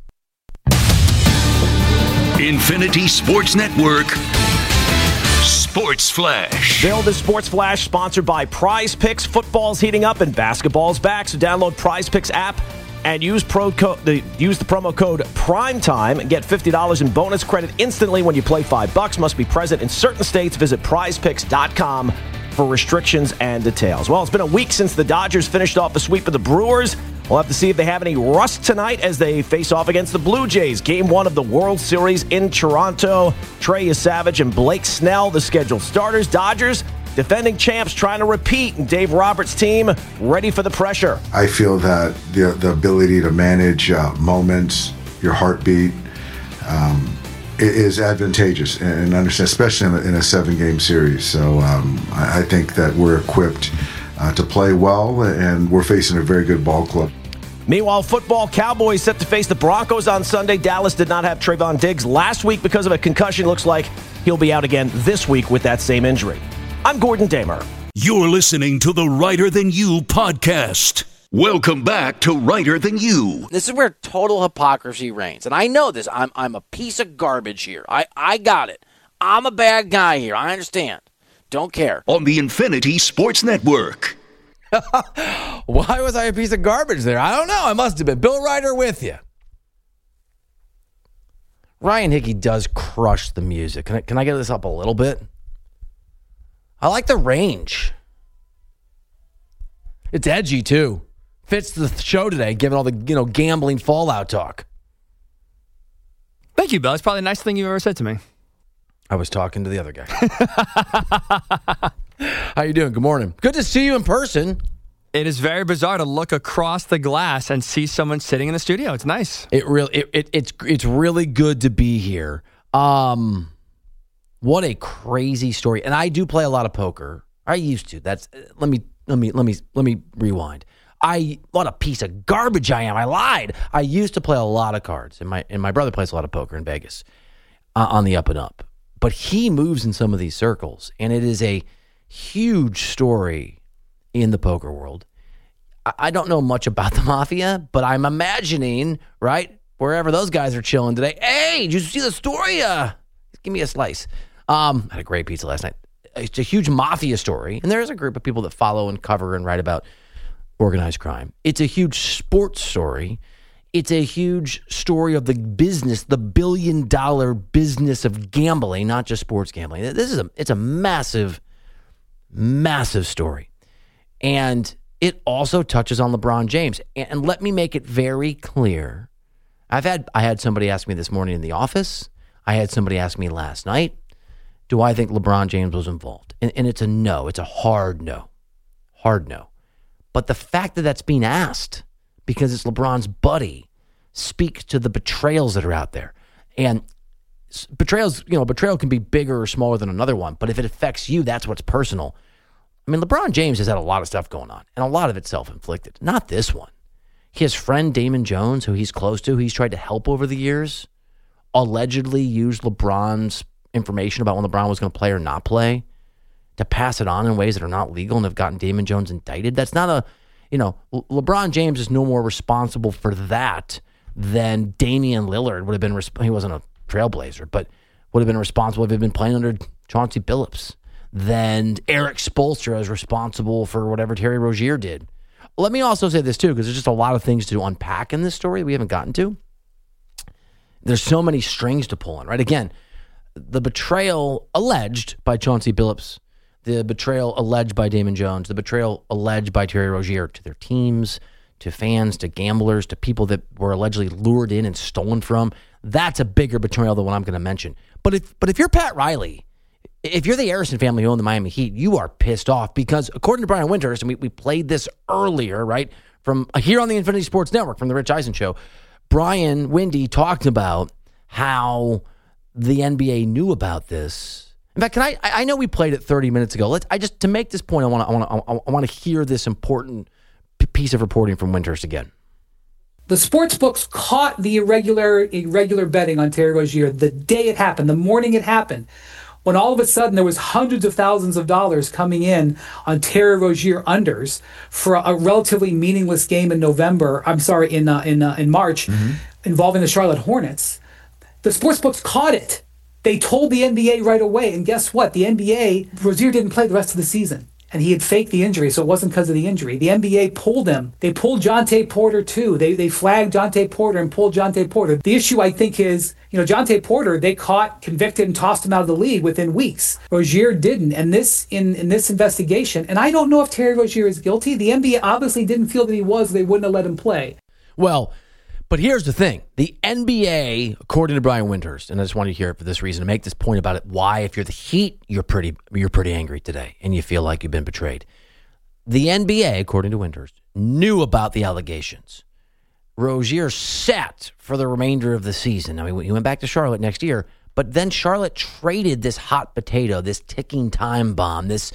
Infinity Sports Network Sports Flash. Bill, this Sports Flash sponsored by Prize Picks. Football's heating up and basketball's back, so download Prize Picks app and use pro co- the, use the promo code PRIMETIME and get fifty dollars in bonus credit instantly when you play five bucks. Must be present in certain states. Visit prize picks dot com for restrictions and details. Well, it's been a week since the Dodgers finished off the sweep of the Brewers. We'll have to see if they have any rust tonight as they face off against the Blue Jays. Game one of the World Series in Toronto. Trey Savage and Blake Snell, the scheduled starters. Dodgers, defending champs, trying to repeat. And Dave Roberts' team ready for the pressure. I feel that the, the ability to manage uh, moments, your heartbeat, um, is advantageous and understand, especially in a, in a seven-game series. So um, I, I think that we're equipped Uh, to play well, and we're facing a very good ball club. Meanwhile, football, Cowboys set to face the Broncos on Sunday. Dallas did not have Trayvon Diggs last week because of a concussion. Looks like he'll be out again this week with that same injury. I'm Gordon Damer. You're listening to the Writer Than You podcast. Welcome back to Writer Than You. This is where total hypocrisy reigns. And I know this. I'm I'm a piece of garbage here. I, I got it. I'm a bad guy here. I understand. Don't care. On the Infinity Sports Network. Why was I a piece of garbage there? I don't know. I must have been. Bill Ryder with you. Ryan Hickey does crush the music. Can I, can I get this up a little bit? I like the range. It's edgy, too. Fits the show today, given all the you know gambling fallout talk. Thank you, Bill. It's probably the nicest thing you've ever said to me. I was talking to the other guy. How you doing? Good morning. Good to see you in person. It is very bizarre to look across the glass and see someone sitting in the studio. It's nice. It really, it, it, it's it's really good to be here. Um, what a crazy story! And I do play a lot of poker. I used to. That's let me let me let me let me rewind. I what a piece of garbage I am. I lied. I used to play a lot of cards, and my and my brother plays a lot of poker in Vegas uh, on the up and up. But he moves in some of these circles, and it is a huge story in the poker world. I don't know much about the mafia, but I'm imagining, right, wherever those guys are chilling today, hey, did you see the story? Uh, give me a slice. Um, I had a great pizza last night. it's a huge mafia story, and there's a group of people that follow and cover and write about organized crime. It's a huge sports story. It's a huge story of the business, the billion dollar business of gambling, not just sports gambling. This is a it's a massive, massive story. And it also touches on LeBron James. And let me make it very clear. I've had I had somebody ask me this morning in the office. I had somebody ask me last night, do I think LeBron James was involved? And, and it's a no. It's a hard no. Hard no. But the fact that that's being asked, because it's LeBron's buddy, speaks to the betrayals that are out there. And betrayals, you know, betrayal can be bigger or smaller than another one, but if it affects you, that's what's personal. I mean, LeBron James has had a lot of stuff going on, and a lot of it's self-inflicted. Not this one. His friend Damon Jones, who he's close to, who he's tried to help over the years, allegedly used LeBron's information about when LeBron was going to play or not play to pass it on in ways that are not legal and have gotten Damon Jones indicted. That's not a, you know, Le- LeBron James is no more responsible for that than Damian Lillard would have been. Resp- he wasn't a trailblazer, but would have been responsible if he'd been playing under Chauncey Billups. Then Eric Spoelstra is responsible for whatever Terry Rozier did. Let me also say this too, because there's just a lot of things to unpack in this story that we haven't gotten to. There's so many strings to pull on, right? Again, the betrayal alleged by Chauncey Billups, the betrayal alleged by Damon Jones, the betrayal alleged by Terry Rozier to their teams, to fans, to gamblers, to people that were allegedly lured in and stolen from. That's a bigger betrayal than what I'm going to mention. But if but if you're Pat Riley, if you're the Harrison family who own the Miami Heat, you are pissed off because according to Brian Winters, and we, we played this earlier, right, from here on the Infinity Sports Network, from the Rich Eisen Show, Brian Windy talked about how the N B A knew about this. In fact, can I? I know we played it thirty minutes ago. Let's. I just to make this point, I want to. I want to. I want to hear this important piece of reporting from Winters again. The sports books caught the irregular irregular betting on Terry Rozier the day it happened, the morning it happened, when all of a sudden there was hundreds of thousands of dollars coming in on Terry Rozier unders for a, a relatively meaningless game in November. I'm sorry, in uh, in uh, in March, mm-hmm. involving the Charlotte Hornets. The sports books caught it. They told the N B A right away, and guess what? The N B A, Rozier didn't play the rest of the season, and he had faked the injury, so it wasn't because of the injury. The N B A pulled him. They pulled Jontay Porter, too. They they flagged Jontay Porter and pulled Jontay Porter. The issue, I think, is, you know, Jontay Porter, they caught, convicted, and tossed him out of the league within weeks. Rozier didn't, and this, in, in this investigation, and I don't know if Terry Rozier is guilty. The N B A obviously didn't feel that he was. They wouldn't have let him play. Well, but here's the thing. The N B A, according to Brian Winters, and I just wanted to hear it for this reason, to make this point about it, why, if you're the Heat, you're pretty you're pretty angry today and you feel like you've been betrayed. The N B A, according to Winters, knew about the allegations. Rozier sat for the remainder of the season. I mean, he went back to Charlotte next year, but then Charlotte traded this hot potato, this ticking time bomb, this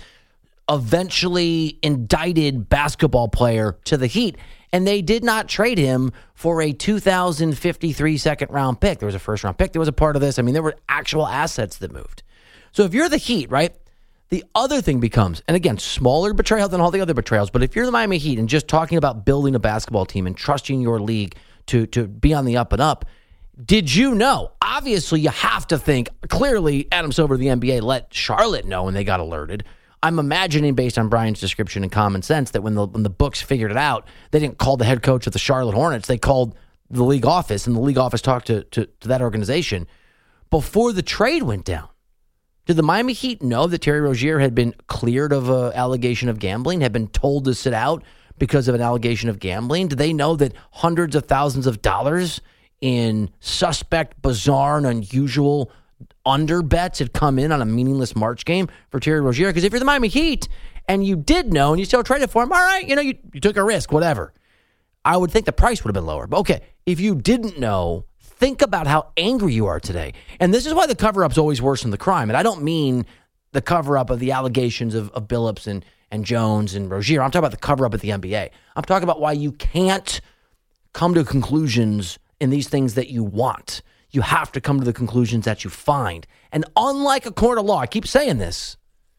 eventually indicted basketball player to the Heat. And they did not trade him for a two thousand fifty-three second round pick. There was a first round pick that was a part of this. I mean, there were actual assets that moved. So if you're the Heat, right, the other thing becomes, and again, smaller betrayal than all the other betrayals, but if you're the Miami Heat and just talking about building a basketball team and trusting your league to, to be on the up and up, did you know? Obviously, you have to think, clearly, Adam Silver of the N B A let Charlotte know when they got alerted. I'm imagining, based on Brian's description and common sense, that when the when the books figured it out, they didn't call the head coach of the Charlotte Hornets. They called the league office, and the league office talked to, to, to that organization before the trade went down. Did the Miami Heat know that Terry Rozier had been cleared of an allegation of gambling, had been told to sit out because of an allegation of gambling? Did they know that hundreds of thousands of dollars in suspect, bizarre, and unusual under bets had come in on a meaningless March game for Terry Rozier? Because if you're the Miami Heat and you did know and you still traded for him, all right, you know, you, you took a risk, whatever. I would think the price would have been lower. But okay, if you didn't know, think about how angry you are today. And this is why the cover-up's always worse than the crime. And I don't mean the cover-up of the allegations of, of Billups and, and Jones and Rozier. I'm talking about the cover-up at the N B A. I'm talking about why you can't come to conclusions in these things that you want. You have to come to the conclusions that you find. And unlike a court of law, I keep saying this,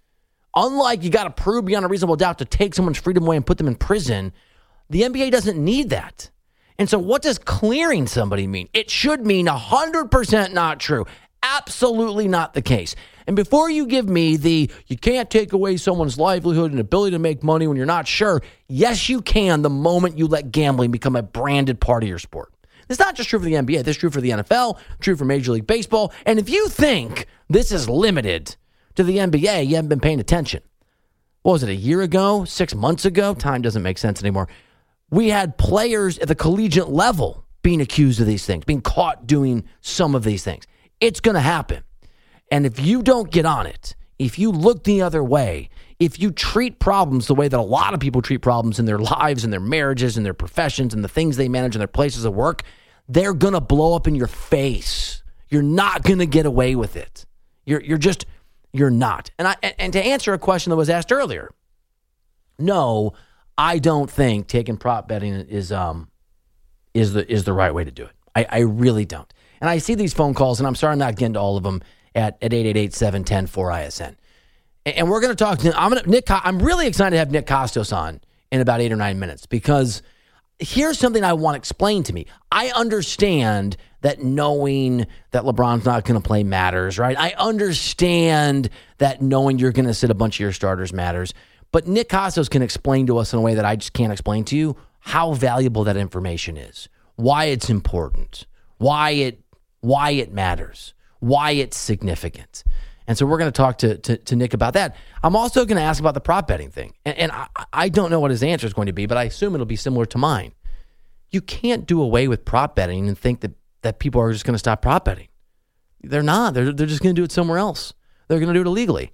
unlike you got to prove beyond a reasonable doubt to take someone's freedom away and put them in prison, the N B A doesn't need that. And so what does clearing somebody mean? It should mean one hundred percent not true. Absolutely not the case. And before you give me the, you can't take away someone's livelihood and ability to make money when you're not sure, yes, you can the moment you let gambling become a branded part of your sport. It's not just true for the N B A. This is true for the N F L, true for Major League Baseball. And if you think this is limited to the N B A, you haven't been paying attention. What was it, a year ago, six months ago? Time doesn't make sense anymore. We had players at the collegiate level being accused of these things, being caught doing some of these things. It's going to happen. And if you don't get on it, if you look the other way, if you treat problems the way that a lot of people treat problems in their lives and their marriages and their professions and the things they manage in their places of work, they're going to blow up in your face. You're not going to get away with it. You're you're just, you're not. And I and to answer a question that was asked earlier, no, I don't think taking prop betting is um is the is the right way to do it. I, I really don't. And I see these phone calls, and I'm sorry I'm not getting to all of them at, at eight eight eight, seven one zero, four I S N. And, and we're going to talk to I'm gonna Nick I'm really excited to have Nick Kostos on in about eight or nine minutes, because here's something I want explained to me. I understand that knowing that LeBron's not going to play matters, right? I understand that knowing you're going to sit a bunch of your starters matters. But Nick Kostos can explain to us in a way that I just can't explain to you how valuable that information is, why it's important, why it why it matters, why it's significant. And so we're going to talk to, to, to Nick about that. I'm also going to ask about the prop betting thing. And, and I, I don't know what his answer is going to be, but I assume it'll be similar to mine. You can't do away with prop betting and think that, that people are just going to stop prop betting. They're not. They're, they're just going to do it somewhere else. They're going to do it illegally.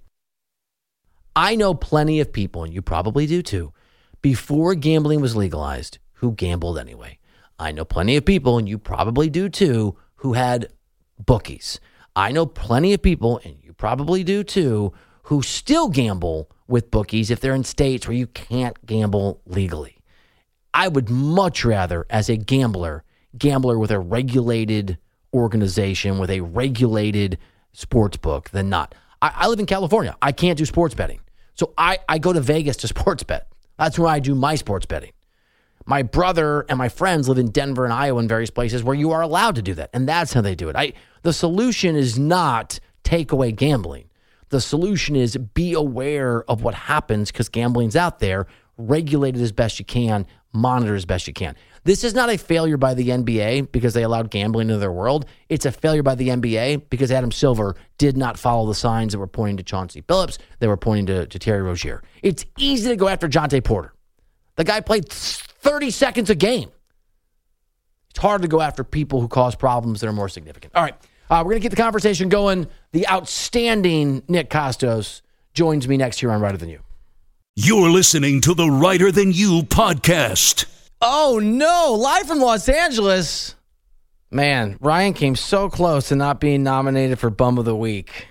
I know plenty of people, and you probably do too, before gambling was legalized, who gambled anyway. I know plenty of people, and you probably do too, who had bookies. I know plenty of people, and you probably do too, who still gamble with bookies if they're in states where you can't gamble legally. I would much rather, as a gambler, gambler with a regulated organization, with a regulated sports book than not. I, I live in California. I can't do sports betting. So I, I go to Vegas to sports bet. That's where I do my sports betting. My brother and my friends live in Denver and Iowa and various places where you are allowed to do that. And that's how they do it. I, the solution is not take away gambling. The solution is be aware of what happens, because gambling's out there. Regulate it as best you can. Monitor as best you can. This is not a failure by the N B A because they allowed gambling into their world. It's a failure by the N B A because Adam Silver did not follow the signs that were pointing to Chauncey Billups. They were pointing to, to Terry Rozier. It's easy to go after Jonte Porter. The guy played thirty seconds a game. It's hard to go after people who cause problems that are more significant. All right, uh, we're going to keep the conversation going. The outstanding Nick Kostos joins me next here on Writer Than You. You're listening to the Writer Than You podcast. Oh, no. Live from Los Angeles. Man, Ryan came so close to not being nominated for Bum of the Week.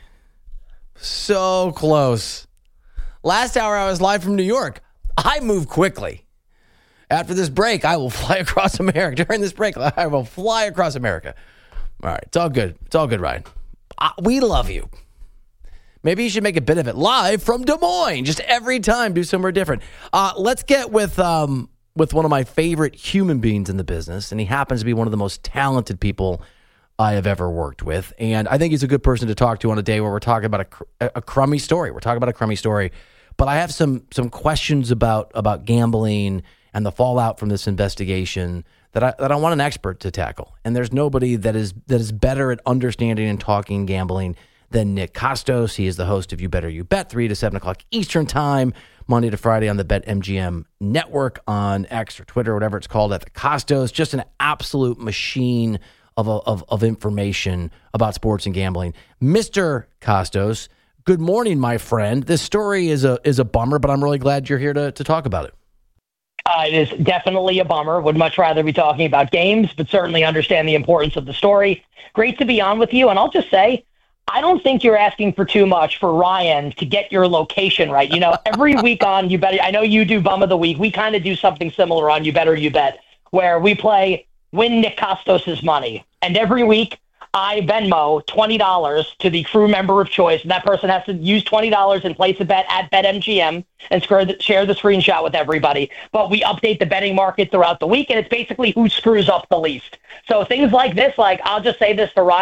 So close. Last hour, I was live from New York. I move quickly. After this break, I will fly across America. During this break, I will fly across America. All right. It's all good. It's all good, Ryan. Uh, we love you. Maybe you should make a bit of it live from Des Moines. Just every time, do somewhere different. Uh, let's get with um, with one of my favorite human beings in the business, and he happens to be one of the most talented people I have ever worked with. And I think he's a good person to talk to on a day where we're talking about a, cr- a crummy story. We're talking about a crummy story. But I have some some questions about about gambling and the fallout from this investigation that I that I want an expert to tackle. And there's nobody that is that is better at understanding and talking gambling than Nick Kostos. He is the host of You Better You Bet, three to seven o'clock Eastern Time, Monday to Friday on the BetMGM network, on X or Twitter, or whatever it's called, at the Kostos. Just an absolute machine of, of, of information about sports and gambling. Mister Kostos, good morning, my friend. This story is a is a bummer, but I'm really glad you're here to, to talk about it. Uh, it is definitely a bummer. Would much rather be talking about games, but certainly understand the importance of the story. Great to be on with you. And I'll just say, I don't think you're asking for too much for Ryan to get your location right. You know, every week on You Better, I know you do Bum of the Week. We kind of do something similar on You Better You Bet, where we play Win Nick Kostos' Money. And every week I Venmo twenty dollars to the crew member of choice. And that person has to use twenty dollars and place a bet at BetMGM and share the screenshot with everybody. But we update the betting market throughout the week, and it's basically who screws up the least. So things like this, like I'll just say this to Ryan,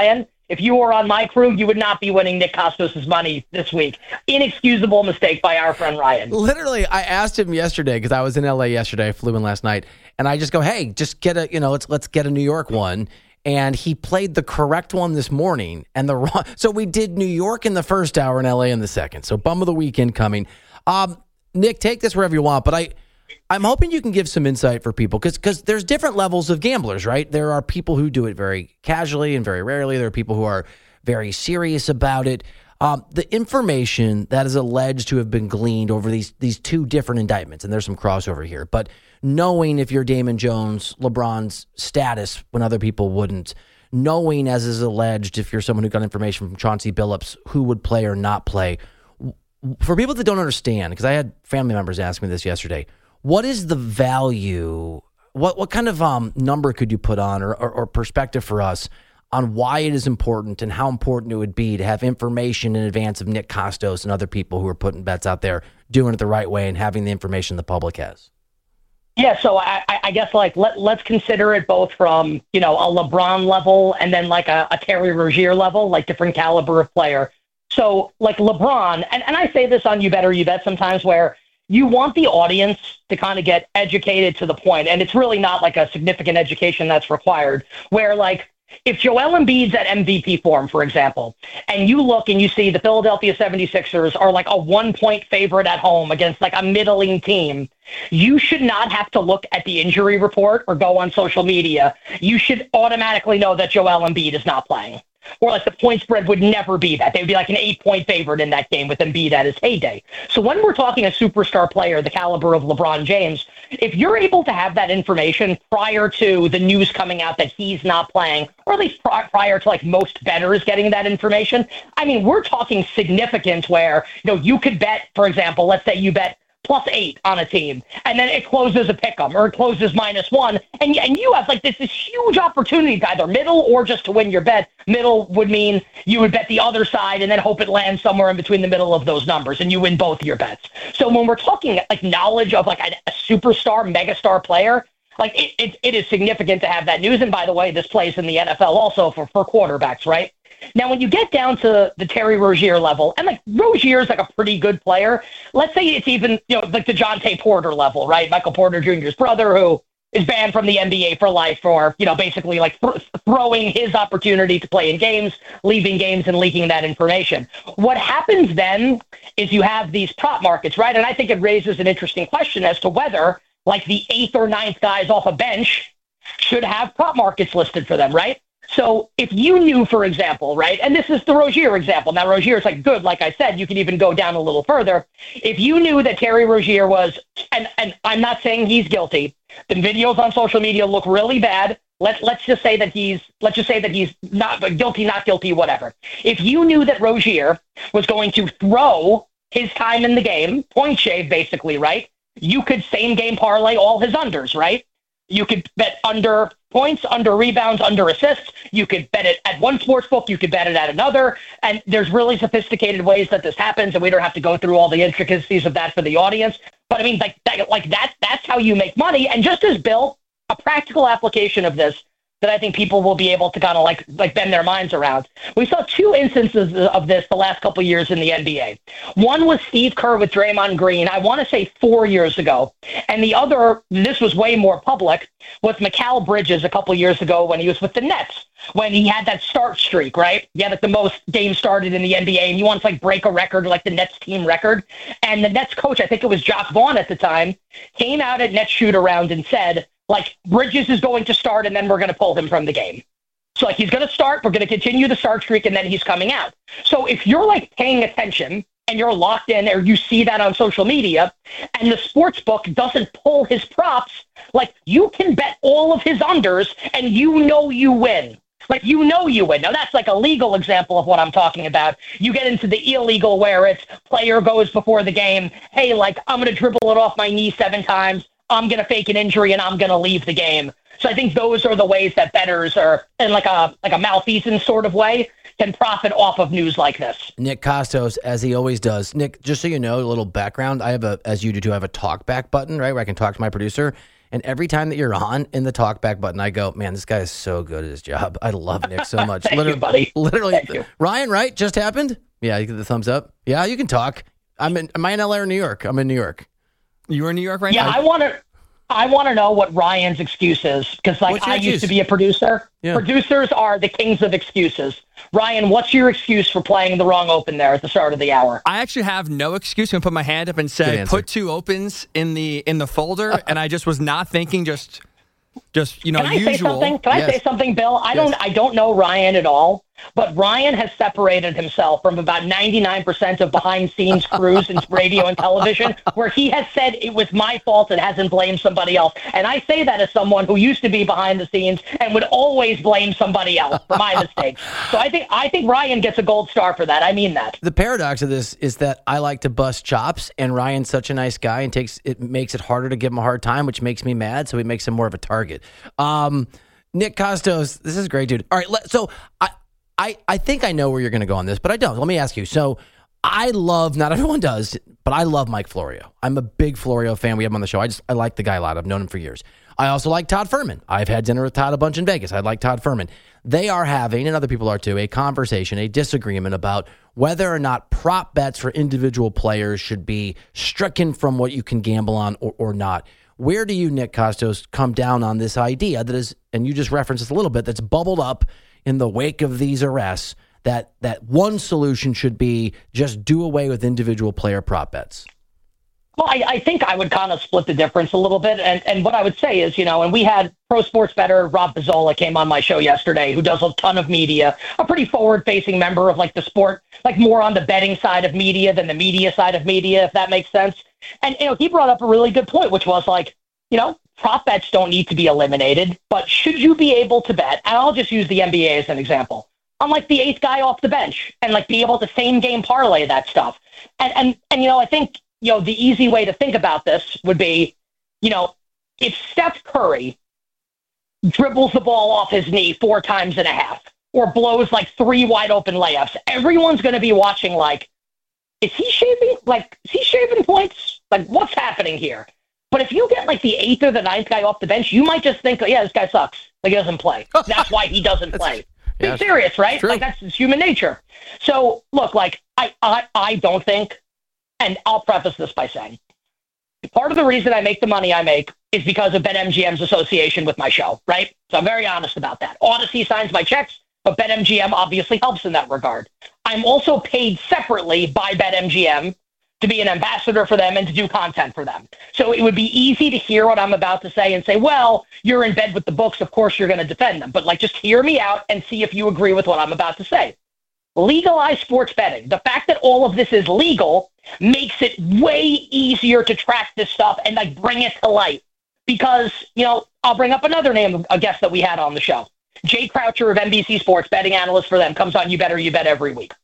If you were on my crew, you would not be winning Nick Kostos' money this week. Inexcusable mistake by our friend Ryan. Literally, I asked him yesterday because I was in L A yesterday. I flew in last night, and I just go, "Hey, just get a, you know, let's let's get a New York one." And he played the correct one this morning, and the wrong. So we did New York in the first hour and L A in the second. So bum of the weekend coming. Um, Nick, take this wherever you want, but I. I'm hoping you can give some insight for people because because there's different levels of gamblers, right? There are people who do it very casually and very rarely. There are people who are very serious about it. Um, the information that is alleged to have been gleaned over these these two different indictments, and there's some crossover here, but knowing if you're Damon Jones, LeBron's status when other people wouldn't, knowing as is alleged if you're someone who got information from Chauncey Billups who would play or not play. For people that don't understand, because I had family members ask me this yesterday, what is the value? What what kind of um, number could you put on or, or, or perspective for us on why it is important and how important it would be to have information in advance of Nick Kostos and other people who are putting bets out there doing it the right way and having the information the public has? Yeah, so I, I guess like let let's consider it both from, you know, a LeBron level and then like a, a Terry Rozier level, like different caliber of player. So like LeBron, and, and I say this on You Bet or You Bet sometimes, where you want the audience to kind of get educated to the point, and it's really not like a significant education that's required, where like if Joel Embiid's at M V P form, for example, and you look and you see the Philadelphia seventy-sixers are like a one-point favorite at home against like a middling team, you should not have to look at the injury report or go on social media. You should automatically know that Joel Embiid is not playing. Or like the point spread would never be that. They would be like an eight-point favorite in that game with Embiid at his heyday. So when we're talking a superstar player, the caliber of LeBron James, if you're able to have that information prior to the news coming out that he's not playing, or at least prior to like most bettors getting that information, I mean, we're talking significant where, you know, you could bet, for example, let's say you bet plus eight on a team, and then it closes a pick'em or it closes minus one, and and you have like this, this huge opportunity to either middle or just to win your bet. Middle would mean you would bet the other side and then hope it lands somewhere in between the middle of those numbers, and you win both your bets. So when we're talking like knowledge of like a, a superstar, megastar player, like it, it it is significant to have that news. And by the way, this plays in the N F L also for for quarterbacks, right? Now, when you get down to the Terry Rozier level, and like Rozier is like a pretty good player, let's say it's even, you know, like the DeJounte Porter level, right? Michael Porter Junior's brother, who is banned from the N B A for life for, you know, basically like th- throwing his opportunity to play in games, leaving games and leaking that information. What happens then is you have these prop markets, right? And I think it raises an interesting question as to whether like the eighth or ninth guys off a bench should have prop markets listed for them, right? So if you knew, for example, right, and this is the Rozier example. Now, Rozier is like good, like I said, you could even go down a little further. If you knew that Terry Rozier was, and, and I'm not saying he's guilty, the videos on social media look really bad. Let's let's just say that he's let's just say that he's not guilty, not guilty, whatever. If you knew that Rozier was going to throw his time in the game, point shave basically, right, you could same game parlay all his unders, right? You could bet under points, under rebounds, under assists. You could bet it at one sports book. You could bet it at another. And there's really sophisticated ways that this happens, and we don't have to go through all the intricacies of that for the audience. But I mean, like that, like that, that's how you make money. And just as Bill, a practical application of this that I think people will be able to kind of like like bend their minds around. We saw two instances of this the last couple of years in the N B A. One was Steve Kerr with Draymond Green, I want to say four years ago. And the other, this was way more public, was Mikal Bridges a couple of years ago when he was with the Nets, when he had that start streak, right? He had like the most games started in the N B A, and he wanted to like break a record, like the Nets team record. And the Nets coach, I think it was Jock Vaughn at the time, came out at Nets shoot around and said, like, Bridges is going to start, and then we're going to pull him from the game. So, like, he's going to start, we're going to continue the start streak, and then he's coming out. So if you're, like, paying attention and you're locked in, or you see that on social media, and the sports book doesn't pull his props, like, you can bet all of his unders, and you know you win. Like, you know you win. Now, that's like a legal example of what I'm talking about. You get into the illegal where it's player goes before the game, hey, like, I'm going to dribble it off my knee seven times, I'm going to fake an injury, and I'm going to leave the game. So I think those are the ways that bettors are, in like a like a malfeasance sort of way, can profit off of news like this. Nick Kostos, as he always does. Nick, just so you know, a little background, I have a, as you do too, I have a talk back button, right, where I can talk to my producer. And every time that you're on in the talkback button, I go, man, this guy is so good at his job. I love Nick so much. Thank literally, you, buddy. Literally, Thank you. Ryan, right? Just happened? Yeah, you get the thumbs up. Yeah, you can talk. I'm in. Am I in L A or New York? I'm in New York. You are in New York right yeah, now? Yeah, I want to. I want to know what Ryan's excuse is, because like What's your I excuse? used to be a producer. Yeah. Producers are the kings of excuses. Ryan, what's your excuse for playing the wrong open there at the start of the hour? I actually have no excuse. I'm going to put my hand up and Good say, answer. put two opens in the in the folder, and I just was not thinking just, just you know, Can I usual. say something? Can Yes. I say something, Bill? I Yes. don't I don't know Ryan at all, but Ryan has separated himself from about ninety-nine percent of behind-scenes crews in radio and television, where he has said it was my fault and hasn't blamed somebody else. And I say that as someone who used to be behind the scenes and would always blame somebody else for my mistakes. So I think I think Ryan gets a gold star for that. I mean that. The paradox of this is that I like to bust chops, and Ryan's such a nice guy, and takes it makes it harder to give him a hard time, which makes me mad. So he makes him more of a target. Um, Nick Kostos, this is great, dude. All right, let, so I, I, I think I know where you're going to go on this, but I don't. Let me ask you. So I love, not everyone does, but I love Mike Florio. I'm a big Florio fan. We have him on the show. I just I like the guy a lot. I've known him for years. I also like Todd Furman. I've had dinner with Todd a bunch in Vegas. I like Todd Furman. They are having, and other people are too, a conversation, a disagreement about whether or not prop bets for individual players should be stricken from what you can gamble on or, or not. Where do you, Nick Kostos, come down on this idea that is, and you just referenced this a little bit, that's bubbled up in the wake of these arrests, that that one solution should be just do away with individual player prop bets? Well, I, I think I would kind of split the difference a little bit. And, and what I would say is, you know, and we had pro sports bettor Rob Pizzola came on my show yesterday, who does a ton of media, a pretty forward-facing member of like the sport, like more on the betting side of media than the media side of media, if that makes sense. And, you know, he brought up a really good point, which was like, you know, prop bets don't need to be eliminated, but should you be able to bet, and I'll just use the N B A as an example, on like the eighth guy off the bench and like be able to same game parlay that stuff. And, and, and, you know, I think, you know, the easy way to think about this would be, you know, if Steph Curry dribbles the ball off his knee four times and a half or blows like three wide open layups, everyone's going to be watching like, is he shaving? Like, is he shaving points? Like, what's happening here? But if you get like the eighth or the ninth guy off the bench, you might just think, oh, yeah, this guy sucks. Like, he doesn't play. That's why he doesn't play. Be yeah, serious, right? true. Like, that's just human nature. So, look, like, I, I, I don't think, and I'll preface this by saying, part of the reason I make the money I make is because of BetMGM's association with my show, right? So I'm very honest about that. Odyssey signs my checks, but BetMGM obviously helps in that regard. I'm also paid separately by BetMGM to be an ambassador for them and to do content for them. So it would be easy to hear what I'm about to say and say, well, you're in bed with the books, of course you're going to defend them. But like, just hear me out and see if you agree with what I'm about to say. Legalize sports betting. The fact that all of this is legal makes it way easier to track this stuff and like bring it to light. Because, you know, I'll bring up another name, a guest that we had on the show. Jay Croucher of N B C Sports, betting analyst for them, comes on You Bet or You Bet every week.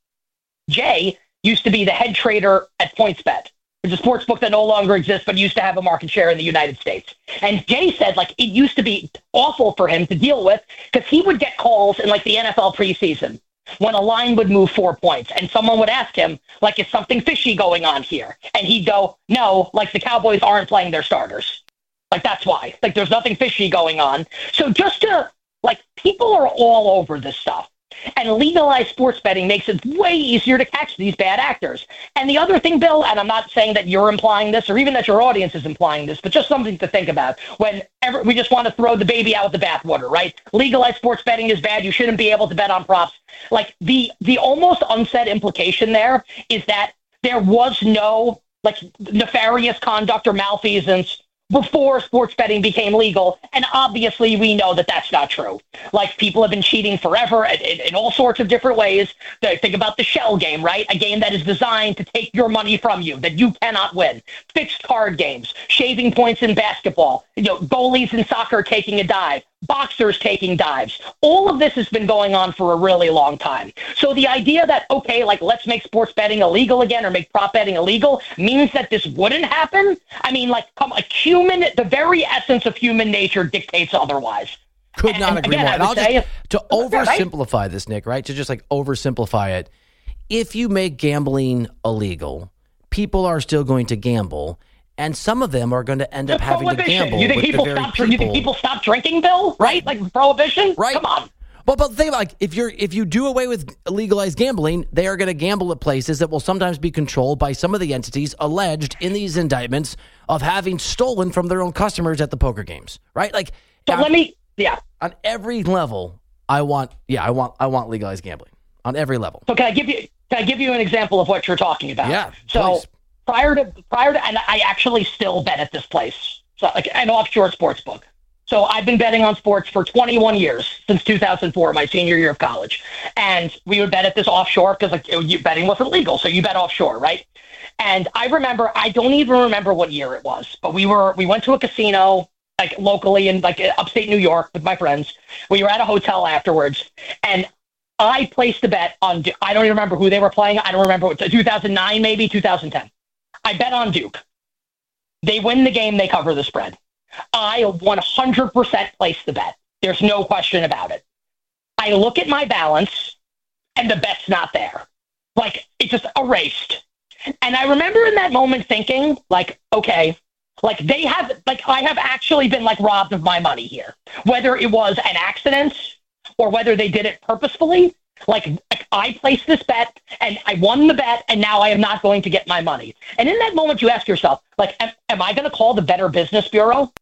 Jay used to be the head trader at PointsBet, which is a sports book that no longer exists, but used to have a market share in the United States. And Jay said, like, it used to be awful for him to deal with because he would get calls in, like, the N F L preseason when a line would move four points and someone would ask him, like, is something fishy going on here? And he'd go, no, like, the Cowboys aren't playing their starters. Like, that's why. Like, there's nothing fishy going on. So just to, like, people are all over this stuff. And legalized sports betting makes it way easier to catch these bad actors. And the other thing, Bill, and I'm not saying that you're implying this or even that your audience is implying this, but just something to think about. Whenever we just want to throw the baby out with the bathwater, right? Legalized sports betting is bad. You shouldn't be able to bet on props. Like the the almost unsaid implication there is that there was no like nefarious conduct or malfeasance before sports betting became legal. And obviously we know that that's not true. Like people have been cheating forever in, in, in all sorts of different ways. Think about the shell game, right? A game that is designed to take your money from you, that you cannot win. Fixed card games, shaving points in basketball, you know, goalies in soccer taking a dive, boxers taking dives. All of this has been going on for a really long time. So the idea that, okay, like let's make sports betting illegal again or make prop betting illegal means that this wouldn't happen. I mean, like, come a human, the very essence of human nature dictates otherwise. Could not and agree again, more. And I'll say, just, to oversimplify right? this, Nick, right? To just like oversimplify it. If you make gambling illegal, people are still going to gamble. and some of them are going to end up The having to gamble. You think with people the very stop? people. You think people stop drinking, Bill? Right? Like prohibition? Right. Come on. Well, but think about like if you're if you do away with legalized gambling, they are going to gamble at places that will sometimes be controlled by some of the entities alleged in these indictments of having stolen from their own customers at the poker games, right? Like, So on, let me, yeah. on every level, I want, yeah, I want, I want legalized gambling on every level. So can I give you can I give you an example of what you're talking about? Yeah. So please. prior to prior to, and I actually still bet at this place, so like an offshore sports book. So I've been betting on sports for twenty-one years, since two thousand four, my senior year of college. And we would bet at this offshore because like you, betting wasn't legal. So you bet offshore, right? And I remember, I don't even remember what year it was, but we were, we went to a casino like locally in like upstate New York with my friends. We were at a hotel afterwards, and I placed a bet on, I don't even remember who they were playing. I don't remember what, two thousand nine, maybe two thousand ten. I bet on Duke. They win the game. They cover the spread. I one hundred percent placed the bet. There's no question about it. I look at my balance and the bet's not there. Like, it just erased. And I remember in that moment thinking, like, okay, like they have, like I have actually been like robbed of my money here. Whether it was an accident or whether they did it purposefully, like, like I placed this bet and I won the bet and now I am not going to get my money. And in that moment, you ask yourself, like, am, am I going to call the Better Business Bureau?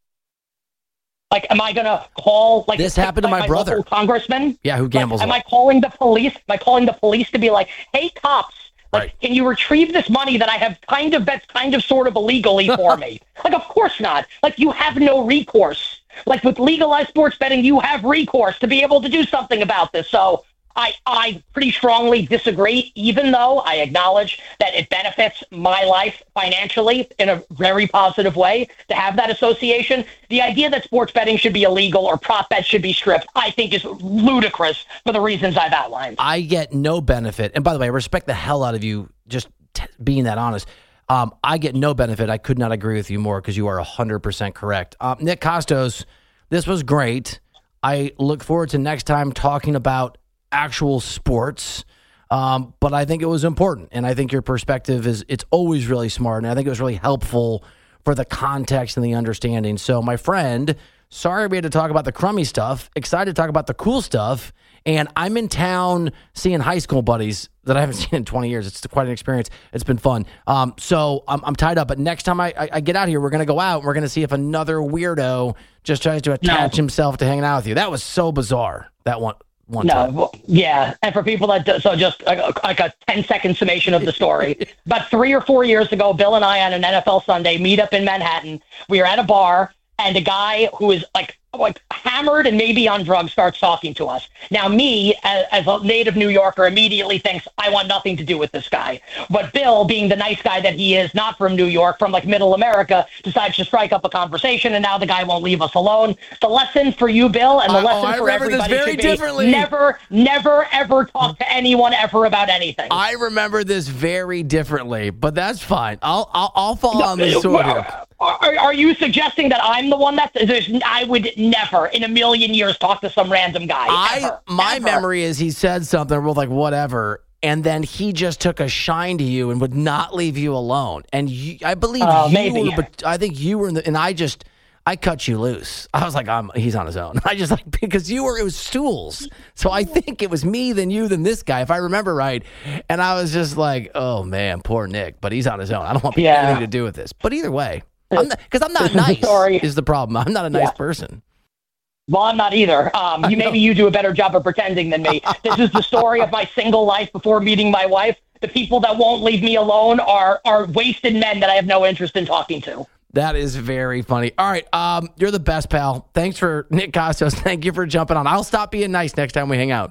Like, am I going to call, like, This happened to my my brother. local congressman? Yeah, who gambles. Like, am a lot. I calling the police? Am I calling the police to be like, hey, cops, like, Right. can you retrieve this money that I have kind of that's kind of sort of illegally for me? Like, of course not. Like, you have no recourse. Like, with legalized sports betting, you have recourse to be able to do something about this. So I, I pretty strongly disagree, even though I acknowledge that it benefits my life financially in a very positive way to have that association. The idea that sports betting should be illegal or prop bets should be stripped, I think is ludicrous for the reasons I've outlined. I get no benefit. And by the way, I respect the hell out of you just t- being that honest. Um, I get no benefit. I could not agree with you more because you are one hundred percent correct. Um, Nick Kostos, this was great. I look forward to next time talking about actual sports, um, but I think it was important. And I think your perspective is, it's always really smart. And I think it was really helpful for the context and the understanding. So, my friend, sorry we had to talk about the crummy stuff. Excited to talk about the cool stuff. And I'm in town seeing high school buddies that I haven't seen in twenty years. It's quite an experience. It's been fun. Um, so I'm, I'm tied up. But next time I, I, I get out here, we're going to go out and we're going to see if another weirdo just tries to attach No. himself to hanging out with you. That was so bizarre, that one. One No, time. well, yeah, and for people that do, so just like, like a ten second summation of the story. About three or four years ago, Bill and I on an N F L Sunday meet up in Manhattan. We were at a bar, and a guy who is like like hammered and maybe on drugs starts talking to us. Now, me as, as a native New Yorker immediately thinks I want nothing to do with this guy. But Bill, being the nice guy that he is, not from New York, from like Middle America, decides to strike up a conversation, and now the guy won't leave us alone. The lesson for you, Bill, and the Uh, oh, lesson I for remember this everybody very should be differently. never, never, ever talk to anyone ever about anything. I remember this very differently, but that's fine. I'll I'll, I'll fall on the sword here. Are, are you suggesting that I'm the one that there's, I would never in a million years talk to some random guy? I ever, my ever. memory is he said something. We're both like whatever, and then he just took a shine to you and would not leave you alone. And you, I believe Oh, you maybe. were, but I think you were in the. And I just I cut you loose. I was like, I'm he's on his own. I just like because you were it was stools. So I think it was me, then you, then this guy, if I remember right. And I was just like, oh man, poor Nick, but he's on his own. I don't want Yeah. anything to do with this. But either way. I'm not because I'm not This is the nice. story. Is the problem? I'm not a nice Yeah. person. Well, I'm not either. Um, you maybe you do a better job of pretending than me. This is the story of my single life before meeting my wife. The people that won't leave me alone are are wasted men that I have no interest in talking to. That is very funny. All right, um, you're the best, pal. Thanks for Nick Kostos. Thank you for jumping on. I'll stop being nice next time we hang out.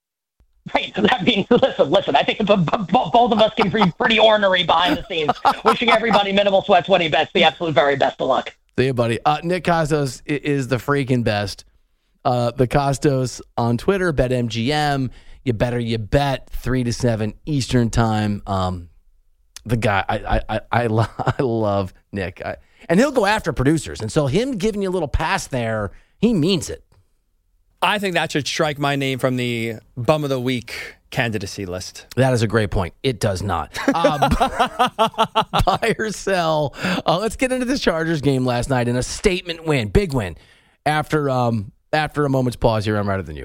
Right. That means, listen, listen. I think b- b- both of us can be pretty ornery behind the scenes. Wishing everybody minimal sweat, twenty bets, the absolute very best of luck. See you, buddy. Uh, Nick Kostos i- is the freaking best. Uh, the Kostos on Twitter, BetMGM. You better you bet three to seven Eastern time. Um, the guy, I I I, I, lo- I love Nick, I, and he'll go after producers. And so him giving you a little pass there, he means it. I think that should strike my name from the bum of the week candidacy list. That is a great point. It does not. Um, buy or sell. Uh, let's get into this Chargers game last night in a statement win, big win. After um, after a moment's pause here, I'm Righter Than You.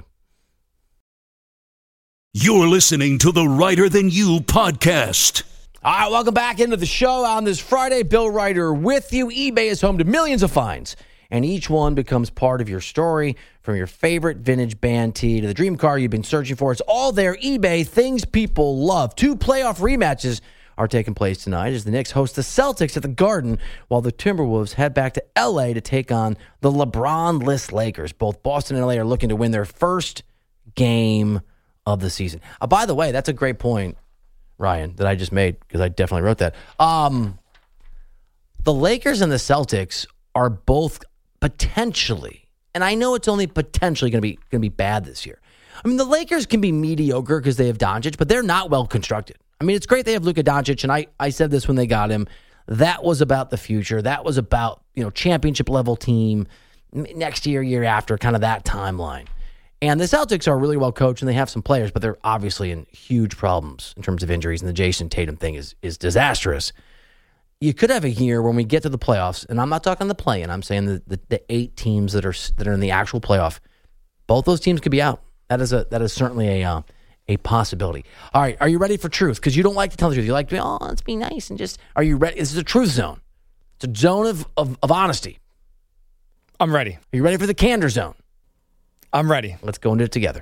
You're listening to the Righter Than You podcast. All right, welcome back into the show on this Friday. Bill Righter with you. eBay is home to millions of finds, and each one becomes part of your story. From your favorite vintage band tee to the dream car you've been searching for, it's all there. eBay, things people love. Two playoff rematches are taking place tonight as the Knicks host the Celtics at the Garden, while the Timberwolves head back to L A to take on the LeBron-less Lakers. Both Boston and L A are looking to win their first game of the season. Uh, by the way, that's a great point, Ryan, that I just made, because I definitely wrote that. Um, the Lakers and the Celtics are both potentially, and I know it's only potentially going to be going to be bad this year. I mean, the Lakers can be mediocre because they have Doncic, but they're not well constructed. I mean, it's great they have Luka Doncic, and I, I said this when they got him. That was about the future. That was about, you know, championship level team next year, year after, kind of that timeline. And the Celtics are really well coached, and they have some players, but they're obviously in huge problems in terms of injuries, and the Jason Tatum thing is is disastrous. You could have a year when we get to the playoffs, and I'm not talking the play-in. I'm saying the, the, the eight teams that are that are in the actual playoff. Both those teams could be out. That is a that is certainly a uh, a possibility. All right, are you ready for truth? Because you don't like to tell the truth. You like to be, oh, let's be nice and just. Are you ready? This is a truth zone. It's a zone of, of, of honesty. I'm ready. Are you ready for the candor zone? I'm ready. Let's go into it together.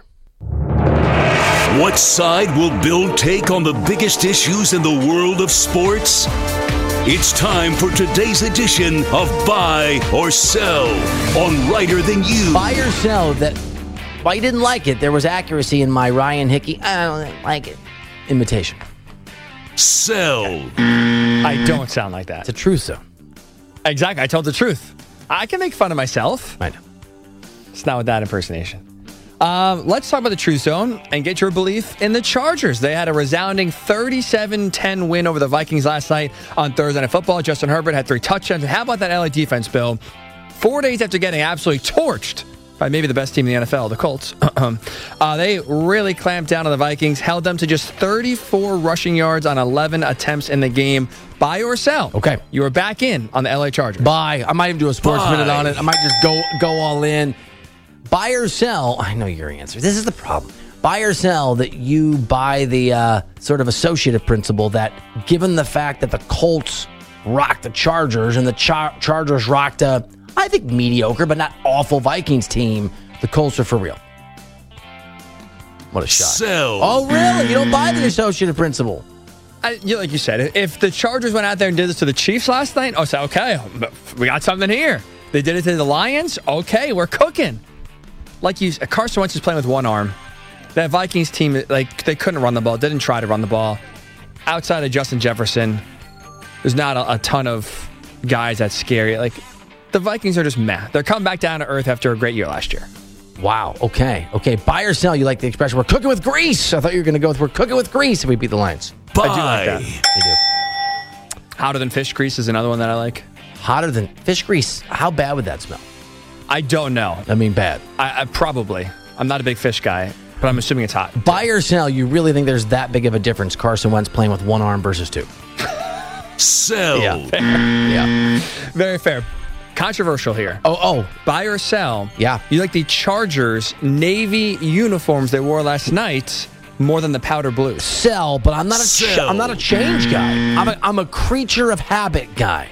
What side will Bill take on the biggest issues in the world of sports? It's time for today's edition of Buy or Sell on Righter Than You. Buy or sell that, while you didn't like it, there was accuracy in my Ryan Hickey, I don't like it, imitation. Sell. I don't sound like that. It's a truth zone. Exactly. I told the truth. I can make fun of myself. I know. It's not with that impersonation. Um, let's talk about the Truth Zone and get your belief in the Chargers. They had a resounding thirty-seven ten win over the Vikings last night on Thursday Night Football. Justin Herbert had three touchdowns. And how about that L A defense, Bill? Four days after getting absolutely torched by maybe the best team in the N F L, the Colts, uh, they really clamped down on the Vikings, held them to just thirty-four rushing yards on eleven attempts in the game. Buy or sell? Okay. You are back in on the L A Chargers. Buy. I might even do a sports Buy. minute on it. I might just go go all in. Buy or sell? I know your answer. This is the problem. Buy or sell that you buy the uh, sort of associative principle that given the fact that the Colts rocked the Chargers and the Char- Chargers rocked a, I think, mediocre but not awful Vikings team, the Colts are for real. What a shock. Sell. Oh, really? You don't buy the associative principle? I, you, like you said, if the Chargers went out there and did this to the Chiefs last night, oh, so okay, we got something here. They did it to the Lions. Okay, we're cooking. Like you, Carson Wentz is playing with one arm. That Vikings team, like they couldn't run the ball, didn't try to run the ball. Outside of Justin Jefferson, there's not a, a ton of guys that's scary. Like the Vikings are just meh. They're coming back down to earth after a great year last year. Wow. Okay. Okay. Buy or sell. You like the expression, we're cooking with grease. I thought you were going to go with we're cooking with grease if we beat the Lions. Buy. I do like that. You do. Hotter than fish grease is another one that I like. Hotter than fish grease. How bad would that smell? I don't know. I mean, bad. I, I probably. I'm not a big fish guy, but I'm assuming it's hot. Buy or sell, you really think there's that big of a difference, Carson Wentz playing with one arm versus two? Sell. Yeah. Fair. Yeah. Very fair. Controversial here. Oh, oh. Buy or sell. Yeah. You like the Chargers Navy uniforms they wore last night more than the powder blue. Sell, but I'm not a ch- I'm not a change guy. I'm a, I'm a creature of habit guy.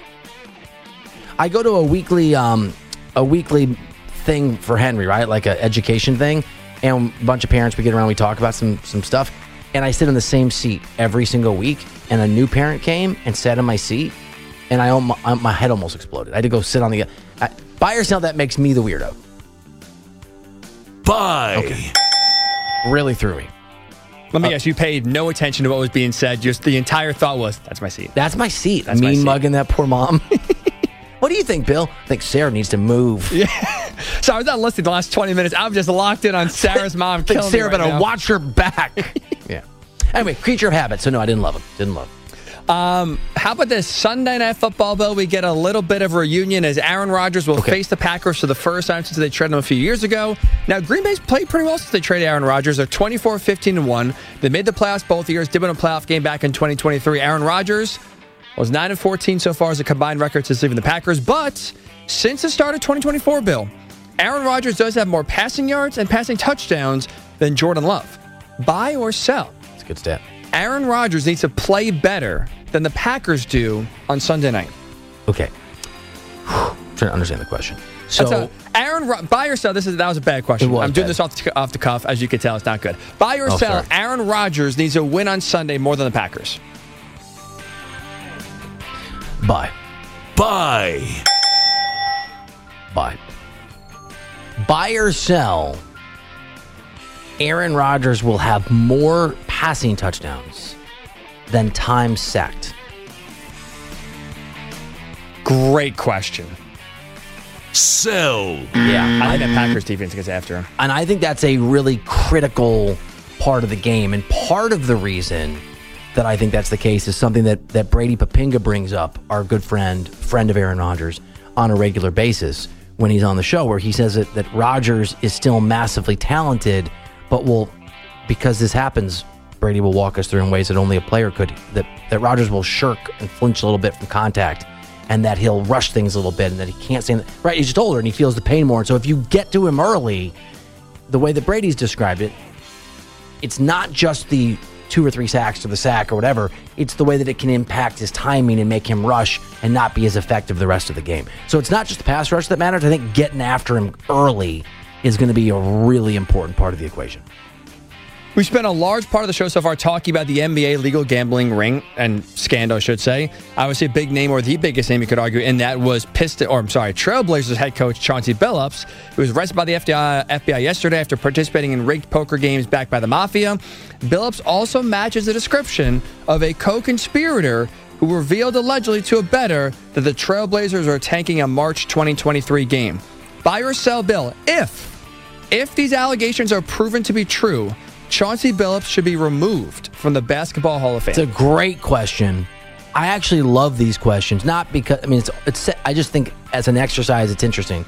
I go to a weekly um a weekly thing for Henry, right? Like an education thing, and a bunch of parents, we get around, we talk about some some stuff, and I sit in the same seat every single week, and a new parent came and sat in my seat, and I almost, my head almost exploded. I had to go sit on the I, buy or sell. That makes me the weirdo. Buy. Okay. Really threw me. Let me Uh, guess, you paid no attention to what was being said. Just the entire thought was, that's my seat. That's my seat. That's my mean seat. mugging that poor mom. What do you think, Bill? I think Sarah needs to move. Yeah. So I was not listening the last twenty minutes. I'm just locked in on Sarah's mom. I think killing Sarah me right better now. watch her back. Yeah. Anyway, creature of habit. So no, I didn't love him. Didn't love him. Um, how about this Sunday Night Football, Bill? We get a little bit of a reunion as Aaron Rodgers will Okay. face the Packers for the first time since they traded him a few years ago. Now, Green Bay's played pretty well since they traded Aaron Rodgers. They're twenty-four fifteen and one. They made the playoffs both years, did win a playoff game back in twenty twenty-three. Aaron Rodgers was nine and fourteen so far as a combined record since leaving the Packers. But since the start of twenty twenty-four, Bill, Aaron Rodgers does have more passing yards and passing touchdowns than Jordan Love. Buy or sell? That's a good stat. Aaron Rodgers needs to play better than the Packers do on Sunday night. Okay. I'm trying to understand the question. So, That's a, Aaron, Ro- buy or sell? This is that was a bad question. It was I'm doing bad. this off the, off the cuff, as you can tell. It's not good. Buy or Oh, sell? sorry. Aaron Rodgers needs to win on Sunday more than the Packers. buy. Buy. Buy. Buy or sell. Aaron Rodgers will have more passing touchdowns than times sacked. Great question. Sell. Yeah. I think that Packers defense gets after him. And I think that's a really critical part of the game. And part of the reason that I think that's the case is something that, that Brady Papinga brings up, our good friend, friend of Aaron Rodgers, on a regular basis when he's on the show, where he says that, that Rodgers is still massively talented, but will, because this happens, Brady will walk us through in ways that only a player could, that, that Rodgers will shirk and flinch a little bit from contact, and that he'll rush things a little bit, and that he can't stand, right, he's just older and he feels the pain more. And so if you get to him early, the way that Brady's described it, it's not just the two or three sacks or the sack or whatever, it's the way that it can impact his timing and make him rush and not be as effective the rest of the game. So it's not just the pass rush that matters. I think getting after him early is going to be a really important part of the equation. We spent a large part of the show so far talking about the N B A legal gambling ring and scandal, I should say. Obviously, a big name, or the biggest name you could argue, and that was Piston, or I'm sorry, Trailblazers head coach Chauncey Billups, who was arrested by the F B I, F B I yesterday after participating in rigged poker games backed by the mafia. Billups also matches the description of a co-conspirator who revealed allegedly to a bettor that the Trailblazers are tanking a March twenty twenty-three game. Buy or sell, Bill? If, if these allegations are proven to be true, Chauncey Billups should be removed from the Basketball Hall of Fame. It's a great question. I actually love these questions, not because, I mean, it's, it's I just think as an exercise, it's interesting.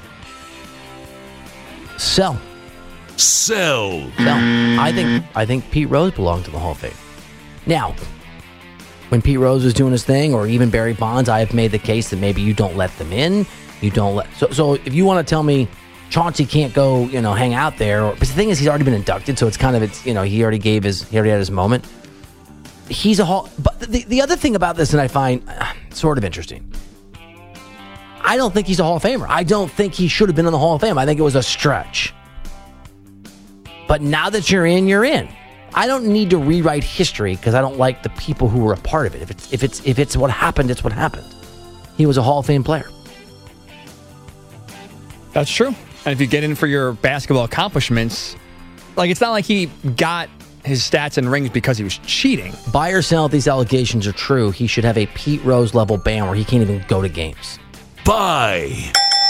Sell. Sell. Sell. I think, I think Pete Rose belonged to the Hall of Fame. Now, when Pete Rose was doing his thing, or even Barry Bonds, I have made the case that maybe you don't let them in. You don't let, so, so if you want to tell me Chauncey can't go, you know, hang out there. But the thing is, he's already been inducted, so it's kind of, it's, you know, he already gave his, he already had his moment. He's a Hall, but the, the other thing about this that I find uh, sort of interesting, I don't think he's a Hall of Famer. I don't think he should have been in the Hall of Fame. I think it was a stretch. But now that you're in, you're in. I don't need to rewrite history because I don't like the people who were a part of it. If it's if it's if it's what happened, it's what happened. He was a Hall of Fame player. That's true. And if you get in for your basketball accomplishments, like, it's not like he got his stats and rings because he was cheating. Buy or sell, if these allegations are true, he should have a Pete Rose level ban where he can't even go to games. Buy.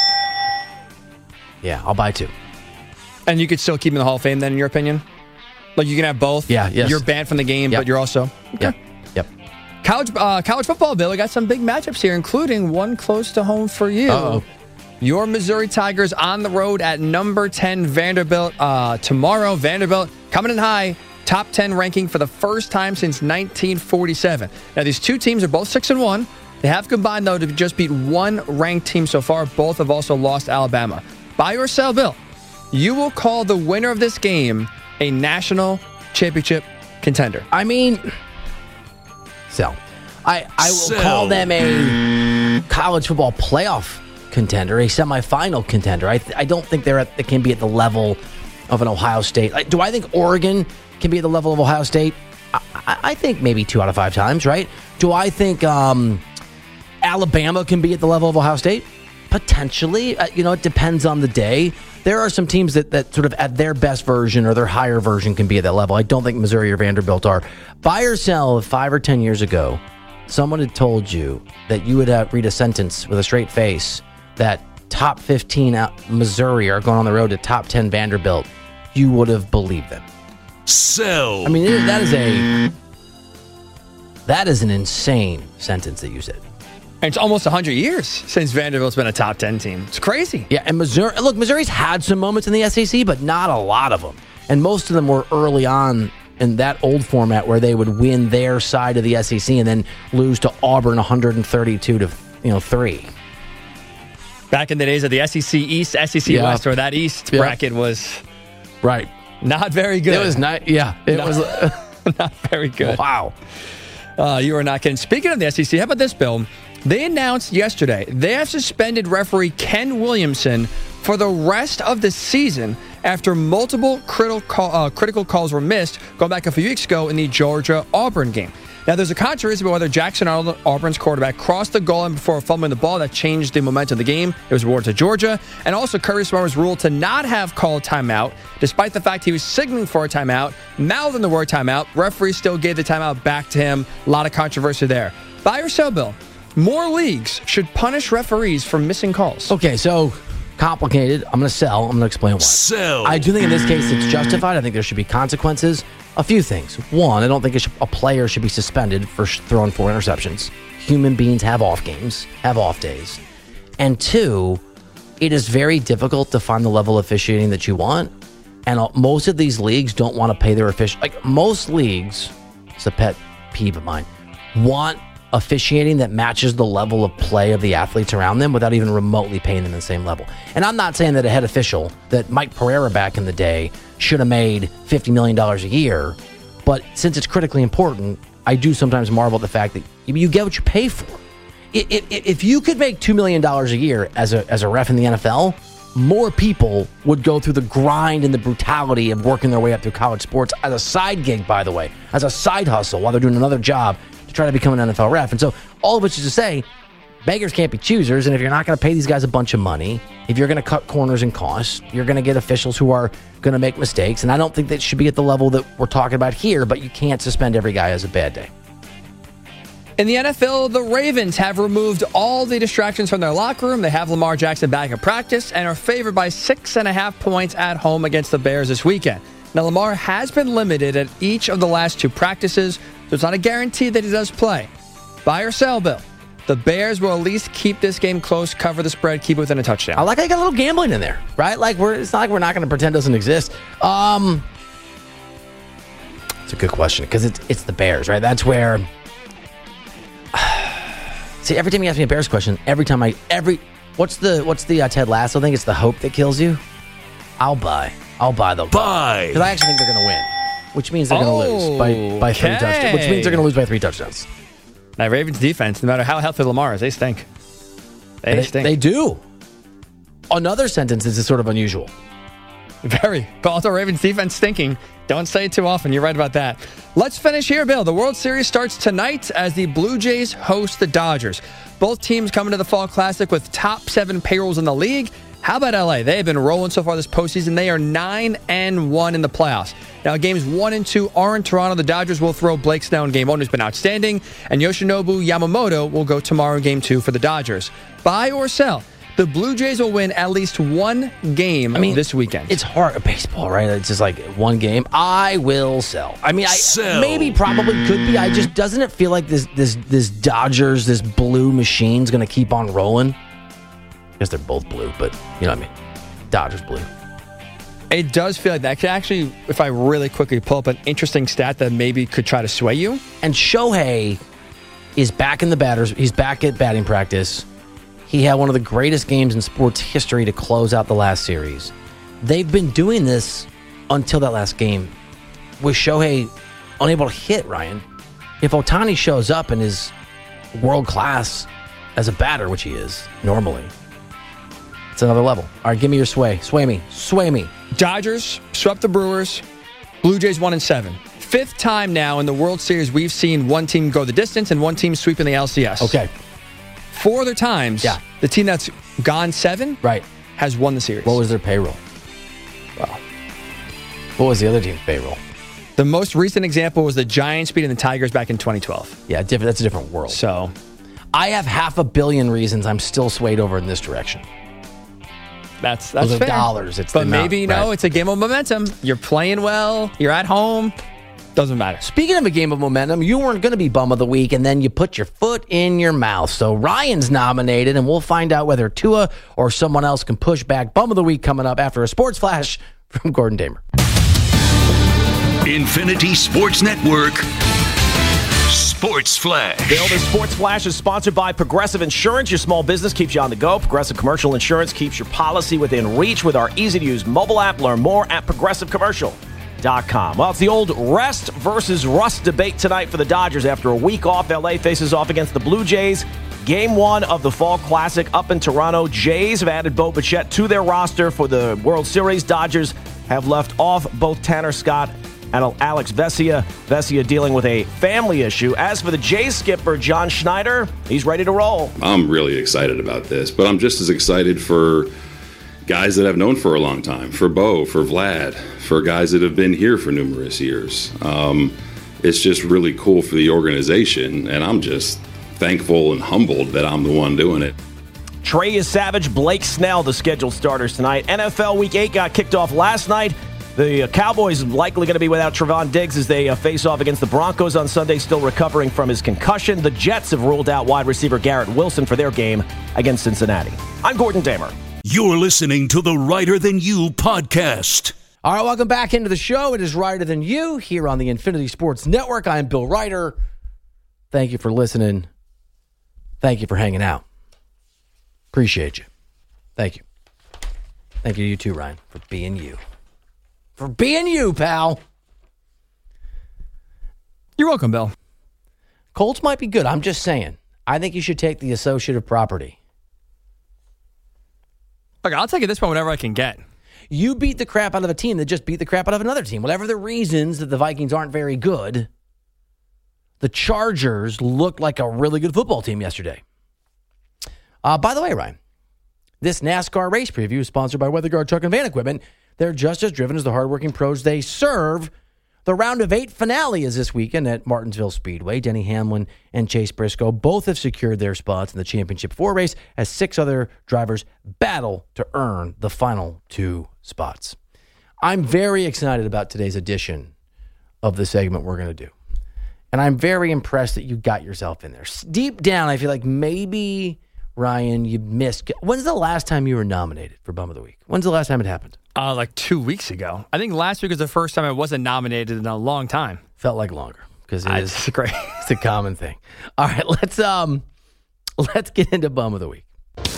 Yeah, I'll buy two. And you could still keep him in the Hall of Fame then, in your opinion? Like, you can have both? Yeah, yes. You're banned from the game, Yep. but you're also... Okay. Yep, yep. College, uh, college football, Bill, we got some big matchups here, including one close to home for you. Uh-oh. Your Missouri Tigers on the road at number ten Vanderbilt uh, tomorrow. Vanderbilt coming in high, top ten ranking for the first time since nineteen forty-seven. Now, these two teams are both six and one. They have combined, though, to just beat one ranked team so far. Both have also lost Alabama. Buy or sell, Bill? You will call the winner of this game a national championship contender. I mean, sell. I, I will Sell. call them a college football playoff contender, a semifinal contender. I, th- I don't think they're at, they can be at the level of an Ohio State. Like, do I think Oregon can be at the level of Ohio State? I, I, I think maybe two out of five times, right? Do I think um, Alabama can be at the level of Ohio State? Potentially. Uh, you know, it depends on the day. There are some teams that, that sort of at their best version or their higher version can be at that level. I don't think Missouri or Vanderbilt are. Buy or sell, if five or ten years ago, someone had told you that you would uh, read a sentence with a straight face that top fifteen out Missouri are going on the road to top ten Vanderbilt, you would have believed them. Sell. I mean, that is a That is an insane sentence that you said. And it's almost one hundred years since Vanderbilt's been a top ten team. It's crazy. Yeah, and Missouri, look, Missouri's had some moments in the S E C, but not a lot of them. And most of them were early on in that old format where they would win their side of the S E C and then lose to Auburn one thirty-two to you know three. Back in the days of the S E C East, S E C Yeah. West, where that East Yeah. bracket was right, not very good. It was not. Yeah, it No. was not very good. Wow. Uh, you are not kidding. Speaking of the S E C, how about this, Bill? They announced yesterday they have suspended referee Ken Williamson for the rest of the season after multiple critical call, uh, critical calls were missed going back a few weeks ago in the Georgia-Auburn game. Now, there's a controversy about whether Jackson Arnold, Auburn's quarterback, crossed the goal line before fumbling the ball that changed the momentum of the game. It was awarded to Georgia. And also, Kirby Smart was ruled to not have called timeout, despite the fact he was signaling for a timeout, mouthing the word timeout. Referee still gave the timeout back to him. A lot of controversy there. Buy or sell, Bill? More leagues should punish referees for missing calls. Okay, so complicated. I'm going to sell. I'm going to explain why. Sell. I do think in this case it's justified. I think there should be consequences. A few things. One, I don't think it should, a player should be suspended for sh- throwing four interceptions. Human beings have off games, have off days. And two, it is very difficult to find the level of officiating that you want. And uh, most of these leagues don't want to pay their official. Like most leagues, it's a pet peeve of mine, want officiating that matches the level of play of the athletes around them without even remotely paying them the same level. And I'm not saying that a head official, that Mike Pereira back in the day, should have made fifty million dollars a year, but since it's critically important, I do sometimes marvel at the fact that you get what you pay for. If you could make two million dollars a year as a, as a ref in the N F L, more people would go through the grind and the brutality of working their way up through college sports as a side gig, by the way, as a side hustle while they're doing another job to try to become an N F L ref. And so all of which is to say, beggars can't be choosers. And if you're not going to pay these guys a bunch of money, if you're going to cut corners and costs, you're going to get officials who are going to make mistakes. And I don't think that should be at the level that we're talking about here, but you can't suspend every guy as a bad day. In the N F L, the Ravens have removed all the distractions from their locker room. They have Lamar Jackson back at practice and are favored by six and a half points at home against the Bears this weekend. Now, Lamar has been limited at each of the last two practices, so it's not a guarantee that he does play. Buy or sell, Bill? The Bears will at least keep this game close, cover the spread, keep it within a touchdown. I like I got a little gambling in there, right? Like we're it's not like we're not going to pretend it doesn't exist. Um, it's a good question because it's it's the Bears, right? That's where. See, every time you ask me a Bears question, every time I every what's the what's the uh, Ted Lasso thing? It's the hope that kills you. I'll buy. I'll buy the buy because I actually think they're going to win, which means they're going to Oh, lose by by three okay. touchdowns. Which means they're going to lose by three touchdowns. Now, Ravens defense, no matter how healthy Lamar is, they stink. They, They, stink. they do. Another sentence is sort of unusual. Very. Baltimore Ravens defense stinking. Don't say it too often. You're right about that. Let's finish here, Bill. The World Series starts tonight as the Blue Jays host the Dodgers. Both teams coming to the Fall Classic with top seven payrolls in the league. How about L A? They have been rolling so far this postseason. They are nine and one in the playoffs. Now, games one and two are in Toronto. The Dodgers will throw Blake Snell in game one, who's been outstanding, and Yoshinobu Yamamoto will go tomorrow in game two for the Dodgers. Buy or sell? The Blue Jays will win at least one game I mean, this weekend. It's hard. Baseball, right? It's just like one game. I will sell. I mean, I Sell. maybe probably could be. I just doesn't it feel like this this this Dodgers, this blue machine's going to keep on rolling? I guess they're both blue, but you know what I mean. Dodgers blue. It does feel like that. Actually, if I really quickly pull up an interesting stat that maybe could try to sway you. And Shohei is back in the batters. He's back at batting practice. He had one of the greatest games in sports history to close out the last series. They've been doing this until that last game with Shohei unable to hit, Ryan. If Ohtani shows up and is world class as a batter, which he is normally, it's another level. All right, give me your sway. Sway me. Sway me. Dodgers swept the Brewers. Blue Jays one and seven. Fifth time now in the World Series we've seen one team go the distance and one team sweep in the L C S. Okay. Four other times, Yeah. the team that's gone seven Right. has won the series. What was their payroll? Wow. What was the other team's payroll? The most recent example was the Giants beating the Tigers back in twenty twelve. Yeah, different. That's a different world. So I have half a billion reasons I'm still swayed over in this direction. that's that's Those are fair. dollars. It's but the amount, maybe, you know, right. it's a game of momentum. You're playing well. You're at home. Doesn't matter. Speaking of a game of momentum, you weren't going to be bum of the week, and then you put your foot in your mouth. So Ryan's nominated, and we'll find out whether Tua or someone else can push back bum of the week coming up after a sports flash from Gordon Damer. Infinity Sports Network. Sports Flash. Bill, the Sports Flash is sponsored by Progressive Insurance. Your small business keeps you on the go. Progressive Commercial Insurance keeps your policy within reach with our easy-to-use mobile app. Learn more at progressive commercial dot com. Well, it's the old rest versus rust debate tonight for the Dodgers. After a week off, L A faces off against the Blue Jays. Game one of the Fall Classic up in Toronto. Jays have added Bo Bichette to their roster for the World Series. Dodgers have left off both Tanner Scott and Alex Vesia. Vesia dealing with a family issue. As for the Jays skipper, John Schneider, he's ready to roll. I'm really excited about this, but I'm just as excited for guys that I've known for a long time, for Bo, for Vlad, for guys that have been here for numerous years. Um, it's just really cool for the organization, and I'm just thankful and humbled that I'm the one doing it. Trey is Savage, Blake Snell, the scheduled starters tonight. N F L Week eight got kicked off last night. The Cowboys likely going to be without Trevon Diggs as they uh, face off against the Broncos on Sunday, still recovering from his concussion. The Jets have ruled out wide receiver Garrett Wilson for their game against Cincinnati. I'm Gordon Damer. You're listening to the Writer Than You podcast. All right, welcome back into the show. It is Writer Than You here on the Infinity Sports Network. I'm Bill Writer. Thank you for listening. Thank you for hanging out. Appreciate you. Thank you. Thank you to you too, Ryan, for being you. For being you, pal. You're welcome, Bill. Colts might be good. I'm just saying. I think you should take the associative property. Look, I'll take it this one whenever I can get. You beat the crap out of a team that just beat the crap out of another team. Whatever the reasons that the Vikings aren't very good, the Chargers looked like a really good football team yesterday. Uh, by the way, Ryan, this NASCAR race preview is sponsored by WeatherGuard Truck and Van Equipment. They're just as driven as the hardworking pros they serve. The round of eight finale is this weekend at Martinsville Speedway. Denny Hamlin and Chase Briscoe both have secured their spots in the Championship four race as six other drivers battle to earn the final two spots. I'm very excited about today's edition of the segment we're going to do. And I'm very impressed that you got yourself in there. Deep down, I feel like maybe, Ryan, you missed. When's the last time you were nominated for Bum of the Week? When's the last time it happened? Uh, like two weeks ago. I think last week was the first time I wasn't nominated in a long time. Felt like longer because it I is disagree. It's a common thing. All right, let's um, let's get into Bum of the Week.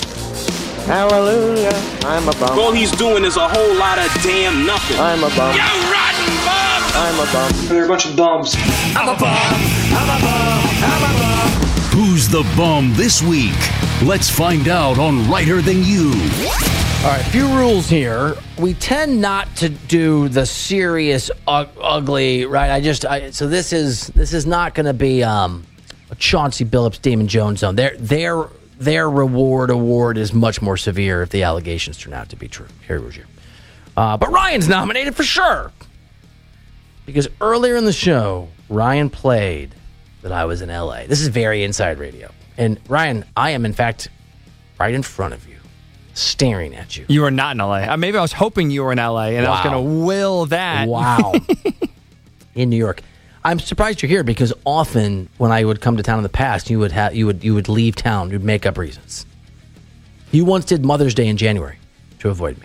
Hallelujah, I'm a bum. All he's doing is a whole lot of damn nothing. I'm a bum. You rotten bum! I'm a bum. They're a bunch of bums. I'm a bum. I'm a bum. I'm a bum. Who's the bum this week? Let's find out on Writer Than You. All right, few rules here. We tend not to do the serious, uh, ugly, right? I just I, so this is this is not going to be um, a Chauncey Billups, Damon Jones zone. Their their their reward award is much more severe if the allegations turn out to be true. Harry Rozier. Uh, but Ryan's nominated for sure because earlier in the show, Ryan played that I was in L A. This is very inside radio, and Ryan, I am in fact right in front of you. Staring at you. You were not in L A. Uh, maybe I was hoping you were in L A, and wow. I was going to will that. Wow. In New York. I'm surprised you're here because often when I would come to town in the past, you would have you would you would leave town. You'd make up reasons. You once did Mother's Day in January to avoid me.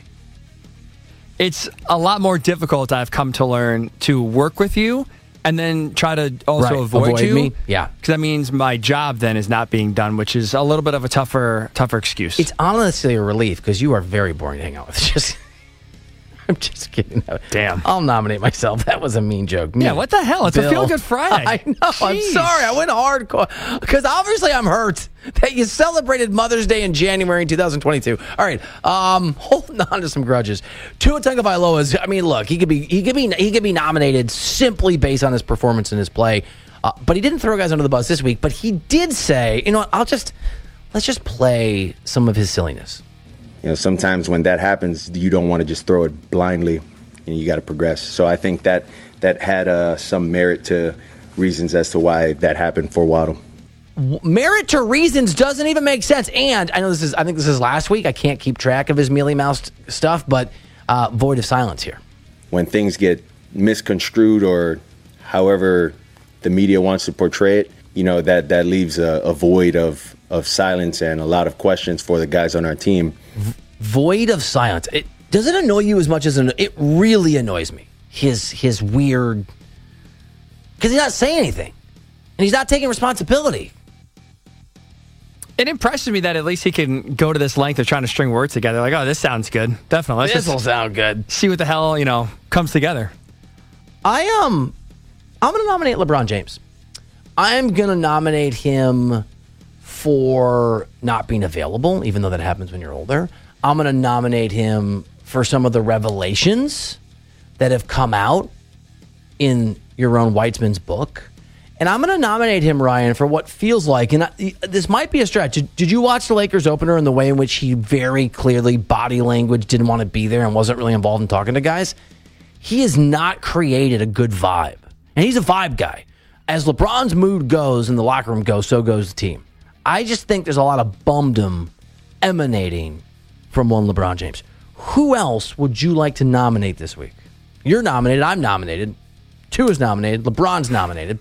It's a lot more difficult, I've come to learn, to work with you and then try to also right. avoid, avoid you. me. Yeah. Because that means my job then is not being done, which is a little bit of a tougher tougher excuse. It's honestly a relief because you are very boring to hang out with. Just, I'm just kidding. Damn. I'll nominate myself. That was a mean joke. Me, yeah, what the hell? It's Bill. a Feel Good Friday. I know. Jeez. I'm sorry. I went hardcore because obviously I'm hurt that you celebrated Mother's Day in January in two thousand twenty-two. All right, um, holding on to some grudges. Tua Tagovailoa is. I mean, look, he could be, he could be, he could be nominated simply based on his performance and his play, uh, but he didn't throw guys under the bus this week. But he did say, you know what? I'll just let's just play some of his silliness. You know, sometimes when that happens, you don't want to just throw it blindly. You know, you got to progress. So I think that that had uh, some merit to reasons as to why that happened for Waddle. Merit to reasons doesn't even make sense. And I know this is, I think this is last week. I can't keep track of his mealy mouthed stuff, but uh, void of silence here. When things get misconstrued or however the media wants to portray it, you know, that, that leaves a, a void of, of silence and a lot of questions for the guys on our team. Void of silence. It doesn't annoy you as much as it, it really annoys me. His his weird, because he's not saying anything, and he's not taking responsibility. It impresses me that at least he can go to this length of trying to string words together. Like, oh, this sounds good. Definitely. This will sound good. See what the hell, you know, comes together. I um, I'm going to nominate LeBron James. I'm going to nominate him for not being available, even though that happens when you're older. I'm going to nominate him for some of the revelations that have come out in your own Weitzman's book. And I'm going to nominate him, Ryan, for what feels like, and I, this might be a stretch. Did, did you watch the Lakers opener and the way in which he very clearly, body language, didn't want to be there and wasn't really involved in talking to guys? He has not created a good vibe. And he's a vibe guy. As LeBron's mood goes and the locker room goes, so goes the team. I just think there's a lot of bumdom emanating from one LeBron James. Who else would you like to nominate this week? You're nominated. I'm nominated. Two is nominated. LeBron's nominated.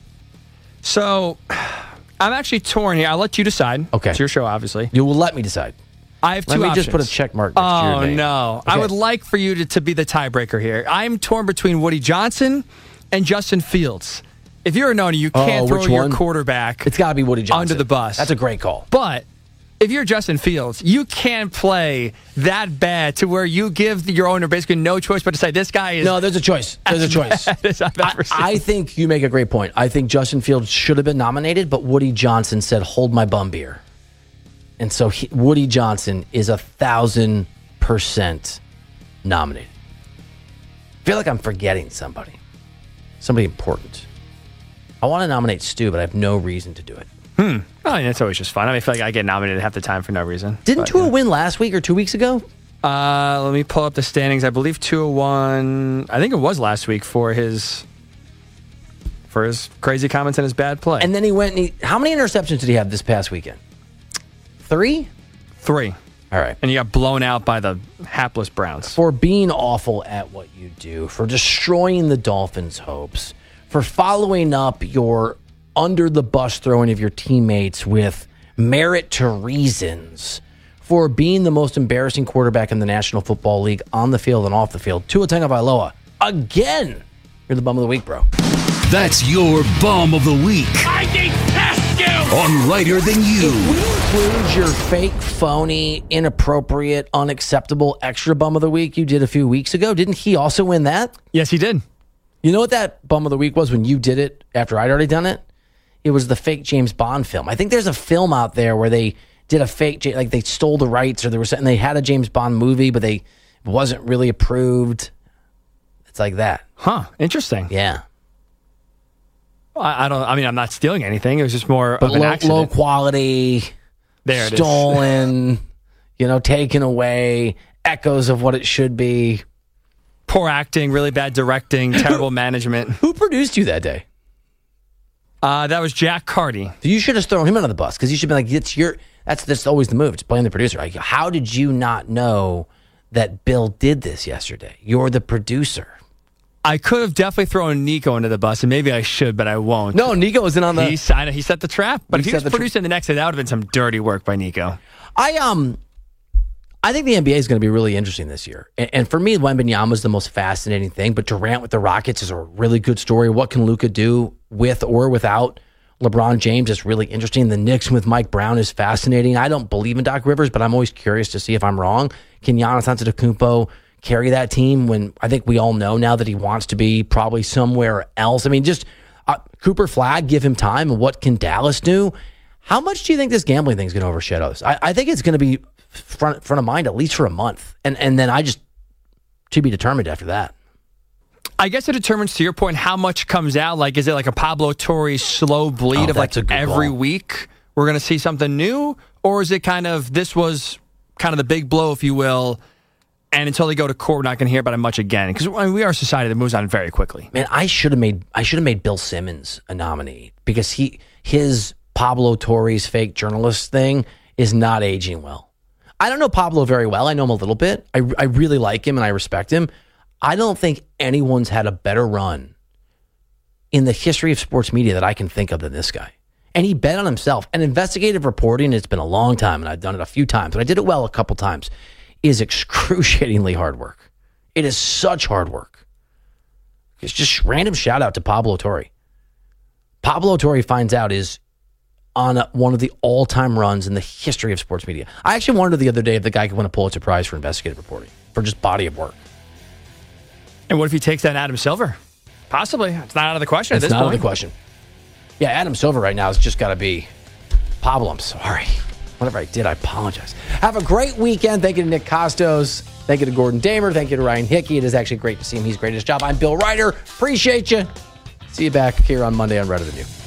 So, I'm actually torn here. I'll let you decide. Okay. It's your show, obviously. You will let me decide. I have two Let me options. just put a check mark next to your Oh, name. no. Okay. I would like for you to, to be the tiebreaker here. I'm torn between Woody Johnson and Justin Fields. If you're a Noni, you can't Oh, throw which your one? quarterback It's got to be Woody Johnson. under the bus. That's a great call. But if you're Justin Fields, you can't play that bad to where you give your owner basically no choice but to say, this guy is... No, there's a choice. There's a choice. I, I think you make a great point. I think Justin Fields should have been nominated, but Woody Johnson said, hold my bum beer. And so he, Woody Johnson is a thousand percent nominated. I feel like I'm forgetting somebody. Somebody important. I want to nominate Stu, but I have no reason to do it. Hmm. Oh, yeah, that's always just fun. I mean, I feel like I get nominated half the time for no reason. Didn't But, Tua yeah. win last week or two weeks ago? Uh, let me pull up the standings. I believe Tua won. I think it was last week for his for his crazy comments and his bad play. And then he went. And he, how many interceptions did he have this past weekend? Three. Three. All right. And you got blown out by the hapless Browns. For being awful at what you do, for destroying the Dolphins' hopes, for following up your under the bus throwing of your teammates with merit to reasons, for being the most embarrassing quarterback in the National Football League on the field and off the field. Tua Tagovailoa, again, you're the bum of the week, bro. That's your bum of the week I detest you! on Lighter Than You. Includes your fake, phony, inappropriate, unacceptable extra bum of the week you did a few weeks ago. Didn't he also win that? Yes, he did. You know what that bum of the week was when you did it after I'd already done it? It was the fake James Bond film. I think there's a film out there where they did a fake, like they stole the rights or there was something. They had a James Bond movie, but they it wasn't really approved. It's like that. Huh. Interesting. Yeah. I, I don't. I mean, I'm not stealing anything. It was just more But of an low, accident. low quality, There it is. stolen, you know, taken away, echoes of what it should be. Poor acting, really bad directing, terrible management. Who produced you that day? Uh, that was Jack Carty. You should have thrown him under the bus because you should be like, it's your. That's that's always the move. Just blame the producer. Like, how did you not know that Bill did this yesterday? You're the producer. I could have definitely thrown Nico into the bus, and maybe I should, but I won't. No, Nico wasn't on the. He, signed, he set the trap, but He if he set was the tra- producing the next day, that would have been some dirty work by Nico. I um, I think the N B A is going to be really interesting this year, and, and for me, Wembanyama is the most fascinating thing. But Durant with the Rockets is a really good story. What can Luka do with or without LeBron James is really interesting. The Knicks with Mike Brown is fascinating. I don't believe in Doc Rivers, but I'm always curious to see if I'm wrong. Can Giannis Antetokounmpo carry that team when I think we all know now that he wants to be probably somewhere else? I mean, just uh, Cooper Flagg, give him time. And what can Dallas do? How much do you think this gambling thing is going to overshadow this? I, I think it's going to be front front of mind at least for a month, and and then I just to be determined after that. I guess it determines, to your point, how much comes out. Like, is it like a Pablo Torre slow bleed Oh, of like that's a good every call. week we're going to see something new? Or is it kind of, this was kind of the big blow, if you will, and until they go to court, we're not going to hear about it much again? Because I mean, we are a society that moves on very quickly. Man, I should have made I should have made Bill Simmons a nominee because he his Pablo Torres fake journalist thing is not aging well. I don't know Pablo very well. I know him a little bit. I I really like him and I respect him. I don't think anyone's had a better run in the history of sports media that I can think of than this guy. And he bet on himself. And investigative reporting, it's been a long time, and I've done it a few times, but I did it well a couple times, is excruciatingly hard work. It is such hard work. It's just random shout out to Pablo Torre. Pablo Torre finds out is on a, one of the all-time runs in the history of sports media. I actually wondered the other day if the guy could win a Pulitzer Prize for investigative reporting, for just body of work. And what if he takes that Adam Silver? Possibly. It's not out of the question It's at this not point. out of the question. Yeah, Adam Silver right now has just got to be Pablo. I'm sorry. Whatever I did, I apologize. Have a great weekend. Thank you to Nick Costos. Thank you to Gordon Damer. Thank you to Ryan Hickey. It is actually great to see him. He's great at his job. I'm Bill Ryder. Appreciate you. See you back here on Monday on Red of the New.